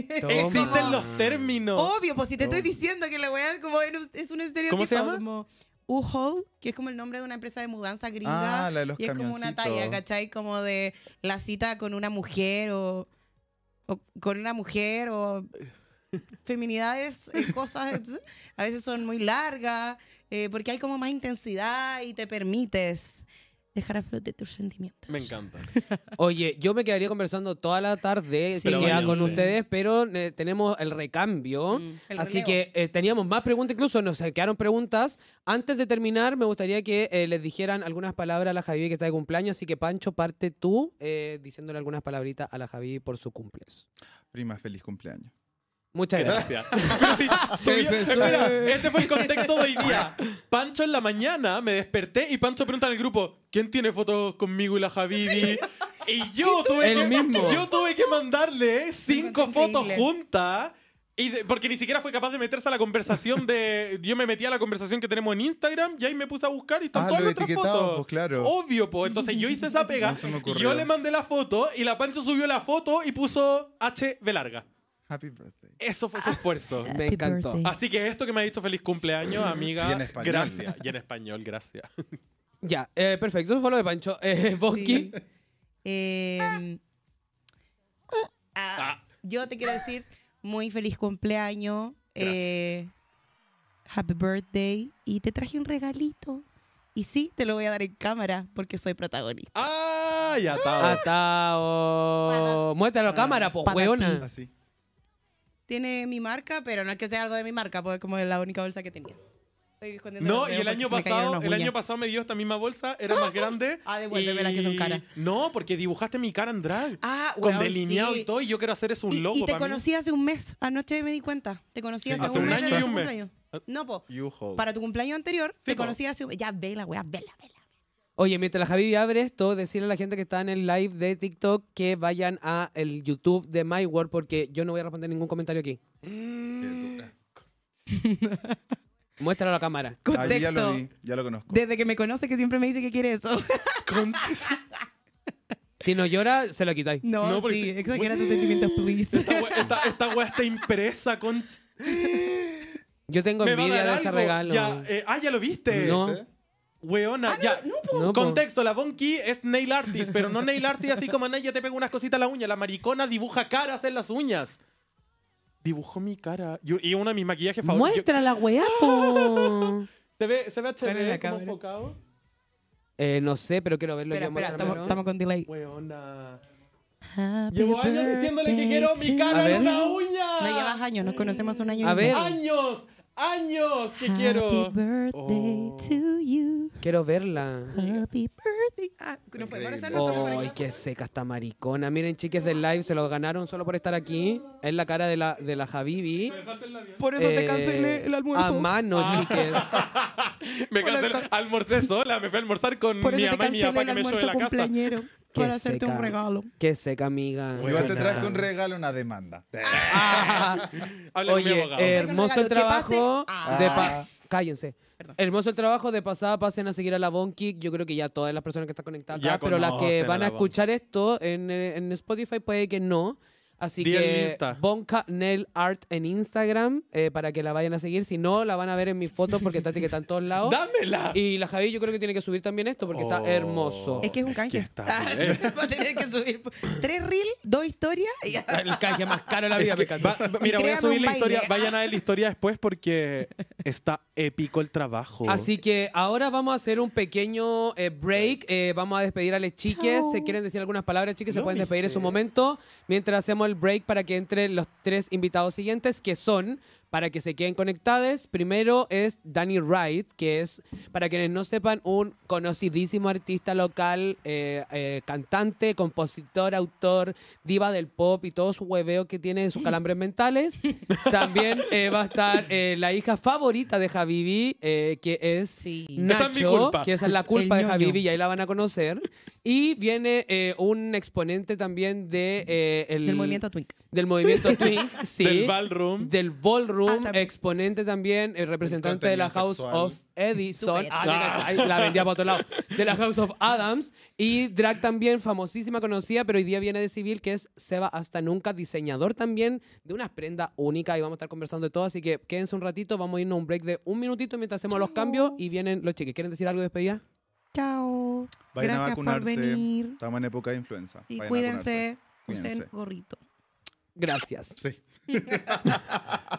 Existen los términos. Obvio, pues si te estoy Obvio. diciendo que la weá es como en un- es un estereotipo. ¿Cómo se llama? Como U-Haul, que es como el nombre de una empresa de mudanza gringa. Ah, la de los y es como una camioncitos. talla, ¿cachai? Como de la cita con una mujer o, o con una mujer o feminidades, eh, cosas, etc. A veces son muy largas, eh, porque hay como más intensidad y te permites dejar a flote tus sentimientos. Me encanta. Oye, yo me quedaría conversando toda la tarde Sí. se queda Pero con váyanse. ustedes, pero eh, tenemos el recambio. Mm, el Así relevo. que eh, teníamos más preguntas, incluso nos quedaron preguntas. Antes de terminar, me gustaría que eh, les dijeran algunas palabras a la Javi que está de cumpleaños. Así que, Pancho, parte tú eh, diciéndole algunas palabritas a la Javi por su cumpleaños. Prima, feliz cumpleaños. Muchas gracias. Gracias. Soy- espera, este fue el contexto de hoy día. Pancho en la mañana me desperté y Pancho pregunta en el grupo: ¿quién tiene fotos conmigo y la Javibi? Y yo tuve, El que, mismo. yo tuve que mandarle cinco encuentro fotos increíble. juntas. Y de- porque ni siquiera fue capaz de meterse a la conversación de... Yo me metí a la conversación que tenemos en Instagram y ahí me puse a buscar y están Ah, todas lo nuestras etiquetado, fotos. pues claro. Obvio, pues. Entonces yo hice esa pega. No se me ocurrió. Yo le mandé la foto y la Pancho subió la foto y puso H B larga. Happy birthday. Eso fue su esfuerzo. Me encantó. Así que esto que me ha dicho feliz cumpleaños, amiga. Y en español. Gracias. Y en español, gracias. Ya, eh, perfecto. Eso fue lo de Pancho. Eh, Bonki. Sí. Eh, ah, Ah. Yo te quiero decir muy feliz cumpleaños. Gracias. eh, happy birthday. Y te traje un regalito. Y sí, te lo voy a dar en cámara porque soy protagonista. ¡Ah! Ya está. Atao. Muéstralo a cámara, pues, Para weona. Así. Tiene mi marca, pero no es que sea algo de mi marca, porque es como la única bolsa que tenía. Estoy escondiendo No, los y dedos el año porque se me cayeron pasado, unas el año uñas. pasado me dio esta misma bolsa, era más grande. Ah, devuélvemelas, que son caras. No, porque dibujaste mi cara en drag. Ah, Con weón, delineado sí. y todo, y yo quiero hacer eso un Y, logo y te para mí. conocí hace un mes. Anoche me di cuenta. Te conocí Sí, hace, hace un un mes. año de y tu un mes. cumpleaños. No, po. You hold. Para tu cumpleaños anterior, Sí, te po. conocí hace un mes. Ya, vela, weá, vela, vela. Oye, mientras la Javi abre esto, decirle a la gente que está en el live de TikTok que vayan a el YouTube de My World porque yo no voy a responder ningún comentario aquí. Muéstralo a la cámara. Ah, yo ya lo Contexto. vi, ya lo conozco. Desde que me conoce que siempre me dice que quiere eso. Si no llora, se lo quitáis. No, No, porque sí, te- exagera tus sentimientos, please. Esta we- esta- esta weá está impresa con... Yo tengo Me va a envidia dar de ese algo. regalo. Ya, eh, ah, ¿ya lo viste? No. ¿Viste? Weona, ya. No, po. Contexto, la Bonky es nail artist, pero no nail artist así como ella te pega unas cositas a la uña. La maricona dibuja caras en las uñas. Dibujó mi cara. Yo- y uno de mis maquillajes favoritos. Muestra la weá, po. ¿Se ve, se ve Pon en la H D como cámara. enfocado? Eh, no sé, pero quiero verlo Espera, yo. espera, muéstramelo. estamos, estamos con delay. Weona. Happy Llevo años diciéndole que quiero mi birthday cara A en ver. una uña. to- No llevas años, nos conocemos un año A y un ver. mes. Años, años que quiero. Happy birthday Oh. to you. Quiero verla. Happy birthday. Ah, ¿no podemos estar nosotros por Ay, aquí? qué seca esta maricona. Miren, chiques del live, se lo ganaron solo por estar aquí. Es la cara de la, de la Javibi. Por eso te Eh, cancelé el almuerzo. A mano, chiques. Me cancelé. Almorcé sola, me fui a almorzar con Por mi eso te mamá y mi cancelé papá el que me echó de almuerzo la casa. cumpleañero. Qué Para hacerte seca. un regalo. Qué seca, amiga. Igual te Buena. traje un regalo, una demanda. Ah, Habla con mi Oye, abogado. hermoso el Que trabajo pase. de Ah. pa- Cállense. Hermoso el trabajo de pasada, pasen a seguir a la Bonky. Yo creo que ya todas las personas que están conectadas Ya acá, pero las que conocen a van a, la escuchar esto en, eh, en Spotify puede que no. Así Di el que Insta. Bonka Nail Art en Instagram eh, para que la vayan a seguir. Si no, la van a ver en mis fotos porque está etiquetada en todos lados. ¡Dámela! Y la Javi yo creo que tiene que subir también esto porque está Oh. hermoso. Es que es un canje. Que está bien. Va a tener que subir tres reels, dos historias y ya. El canje más caro de la vida, me encanta. Va- va- mira, voy a Créame subir un la baile. historia. Vayan a ver la historia después porque está épico el trabajo. Así que ahora vamos a hacer un pequeño eh, break. Eh, vamos a despedir a las chiques. Chao. Si quieren decir algunas palabras, chiques, se No, pueden despedir en su viste. momento. Mientras hacemos el break para que entren los tres invitados siguientes, que son, para que se queden conectados, primero es Danny Wright, que es, para quienes no sepan, un conocidísimo artista local, eh, eh, cantante, compositor, autor, diva del pop y todo su hueveo que tiene en sus calambres mentales. También eh, va a estar eh, la hija favorita de Javibi, eh, que es Sí. Esa es mi Nacho, culpa. que esa es la culpa El de ñoño. Javibi y ahí la van a conocer. Y viene eh, un exponente también de, eh, el- Del movimiento Twink. del movimiento Twink, sí. Del ballroom. Del ballroom, Ah, también. exponente también, el representante de la contenido House sexual. of Edison. Súper. Ah, mira, ahí la vendía para otro lado. De la House of Adams. Y drag también, famosísima, conocida, pero hoy día viene de civil, que es Seba Hasta Nunca, diseñador también de unas prendas únicas. Y vamos a estar conversando de todo, así que quédense un ratito. Vamos a irnos a un break de un minutito mientras hacemos los cambios y vienen los chiques. ¿Quieren decir algo de despedida? Chao. Vayan a Gracias por vacunarse. venir. Estamos en época de influenza. Sí, Vayan a cuídense. vacunarse. Usen Cuídense. gorrito. Gracias. Sí.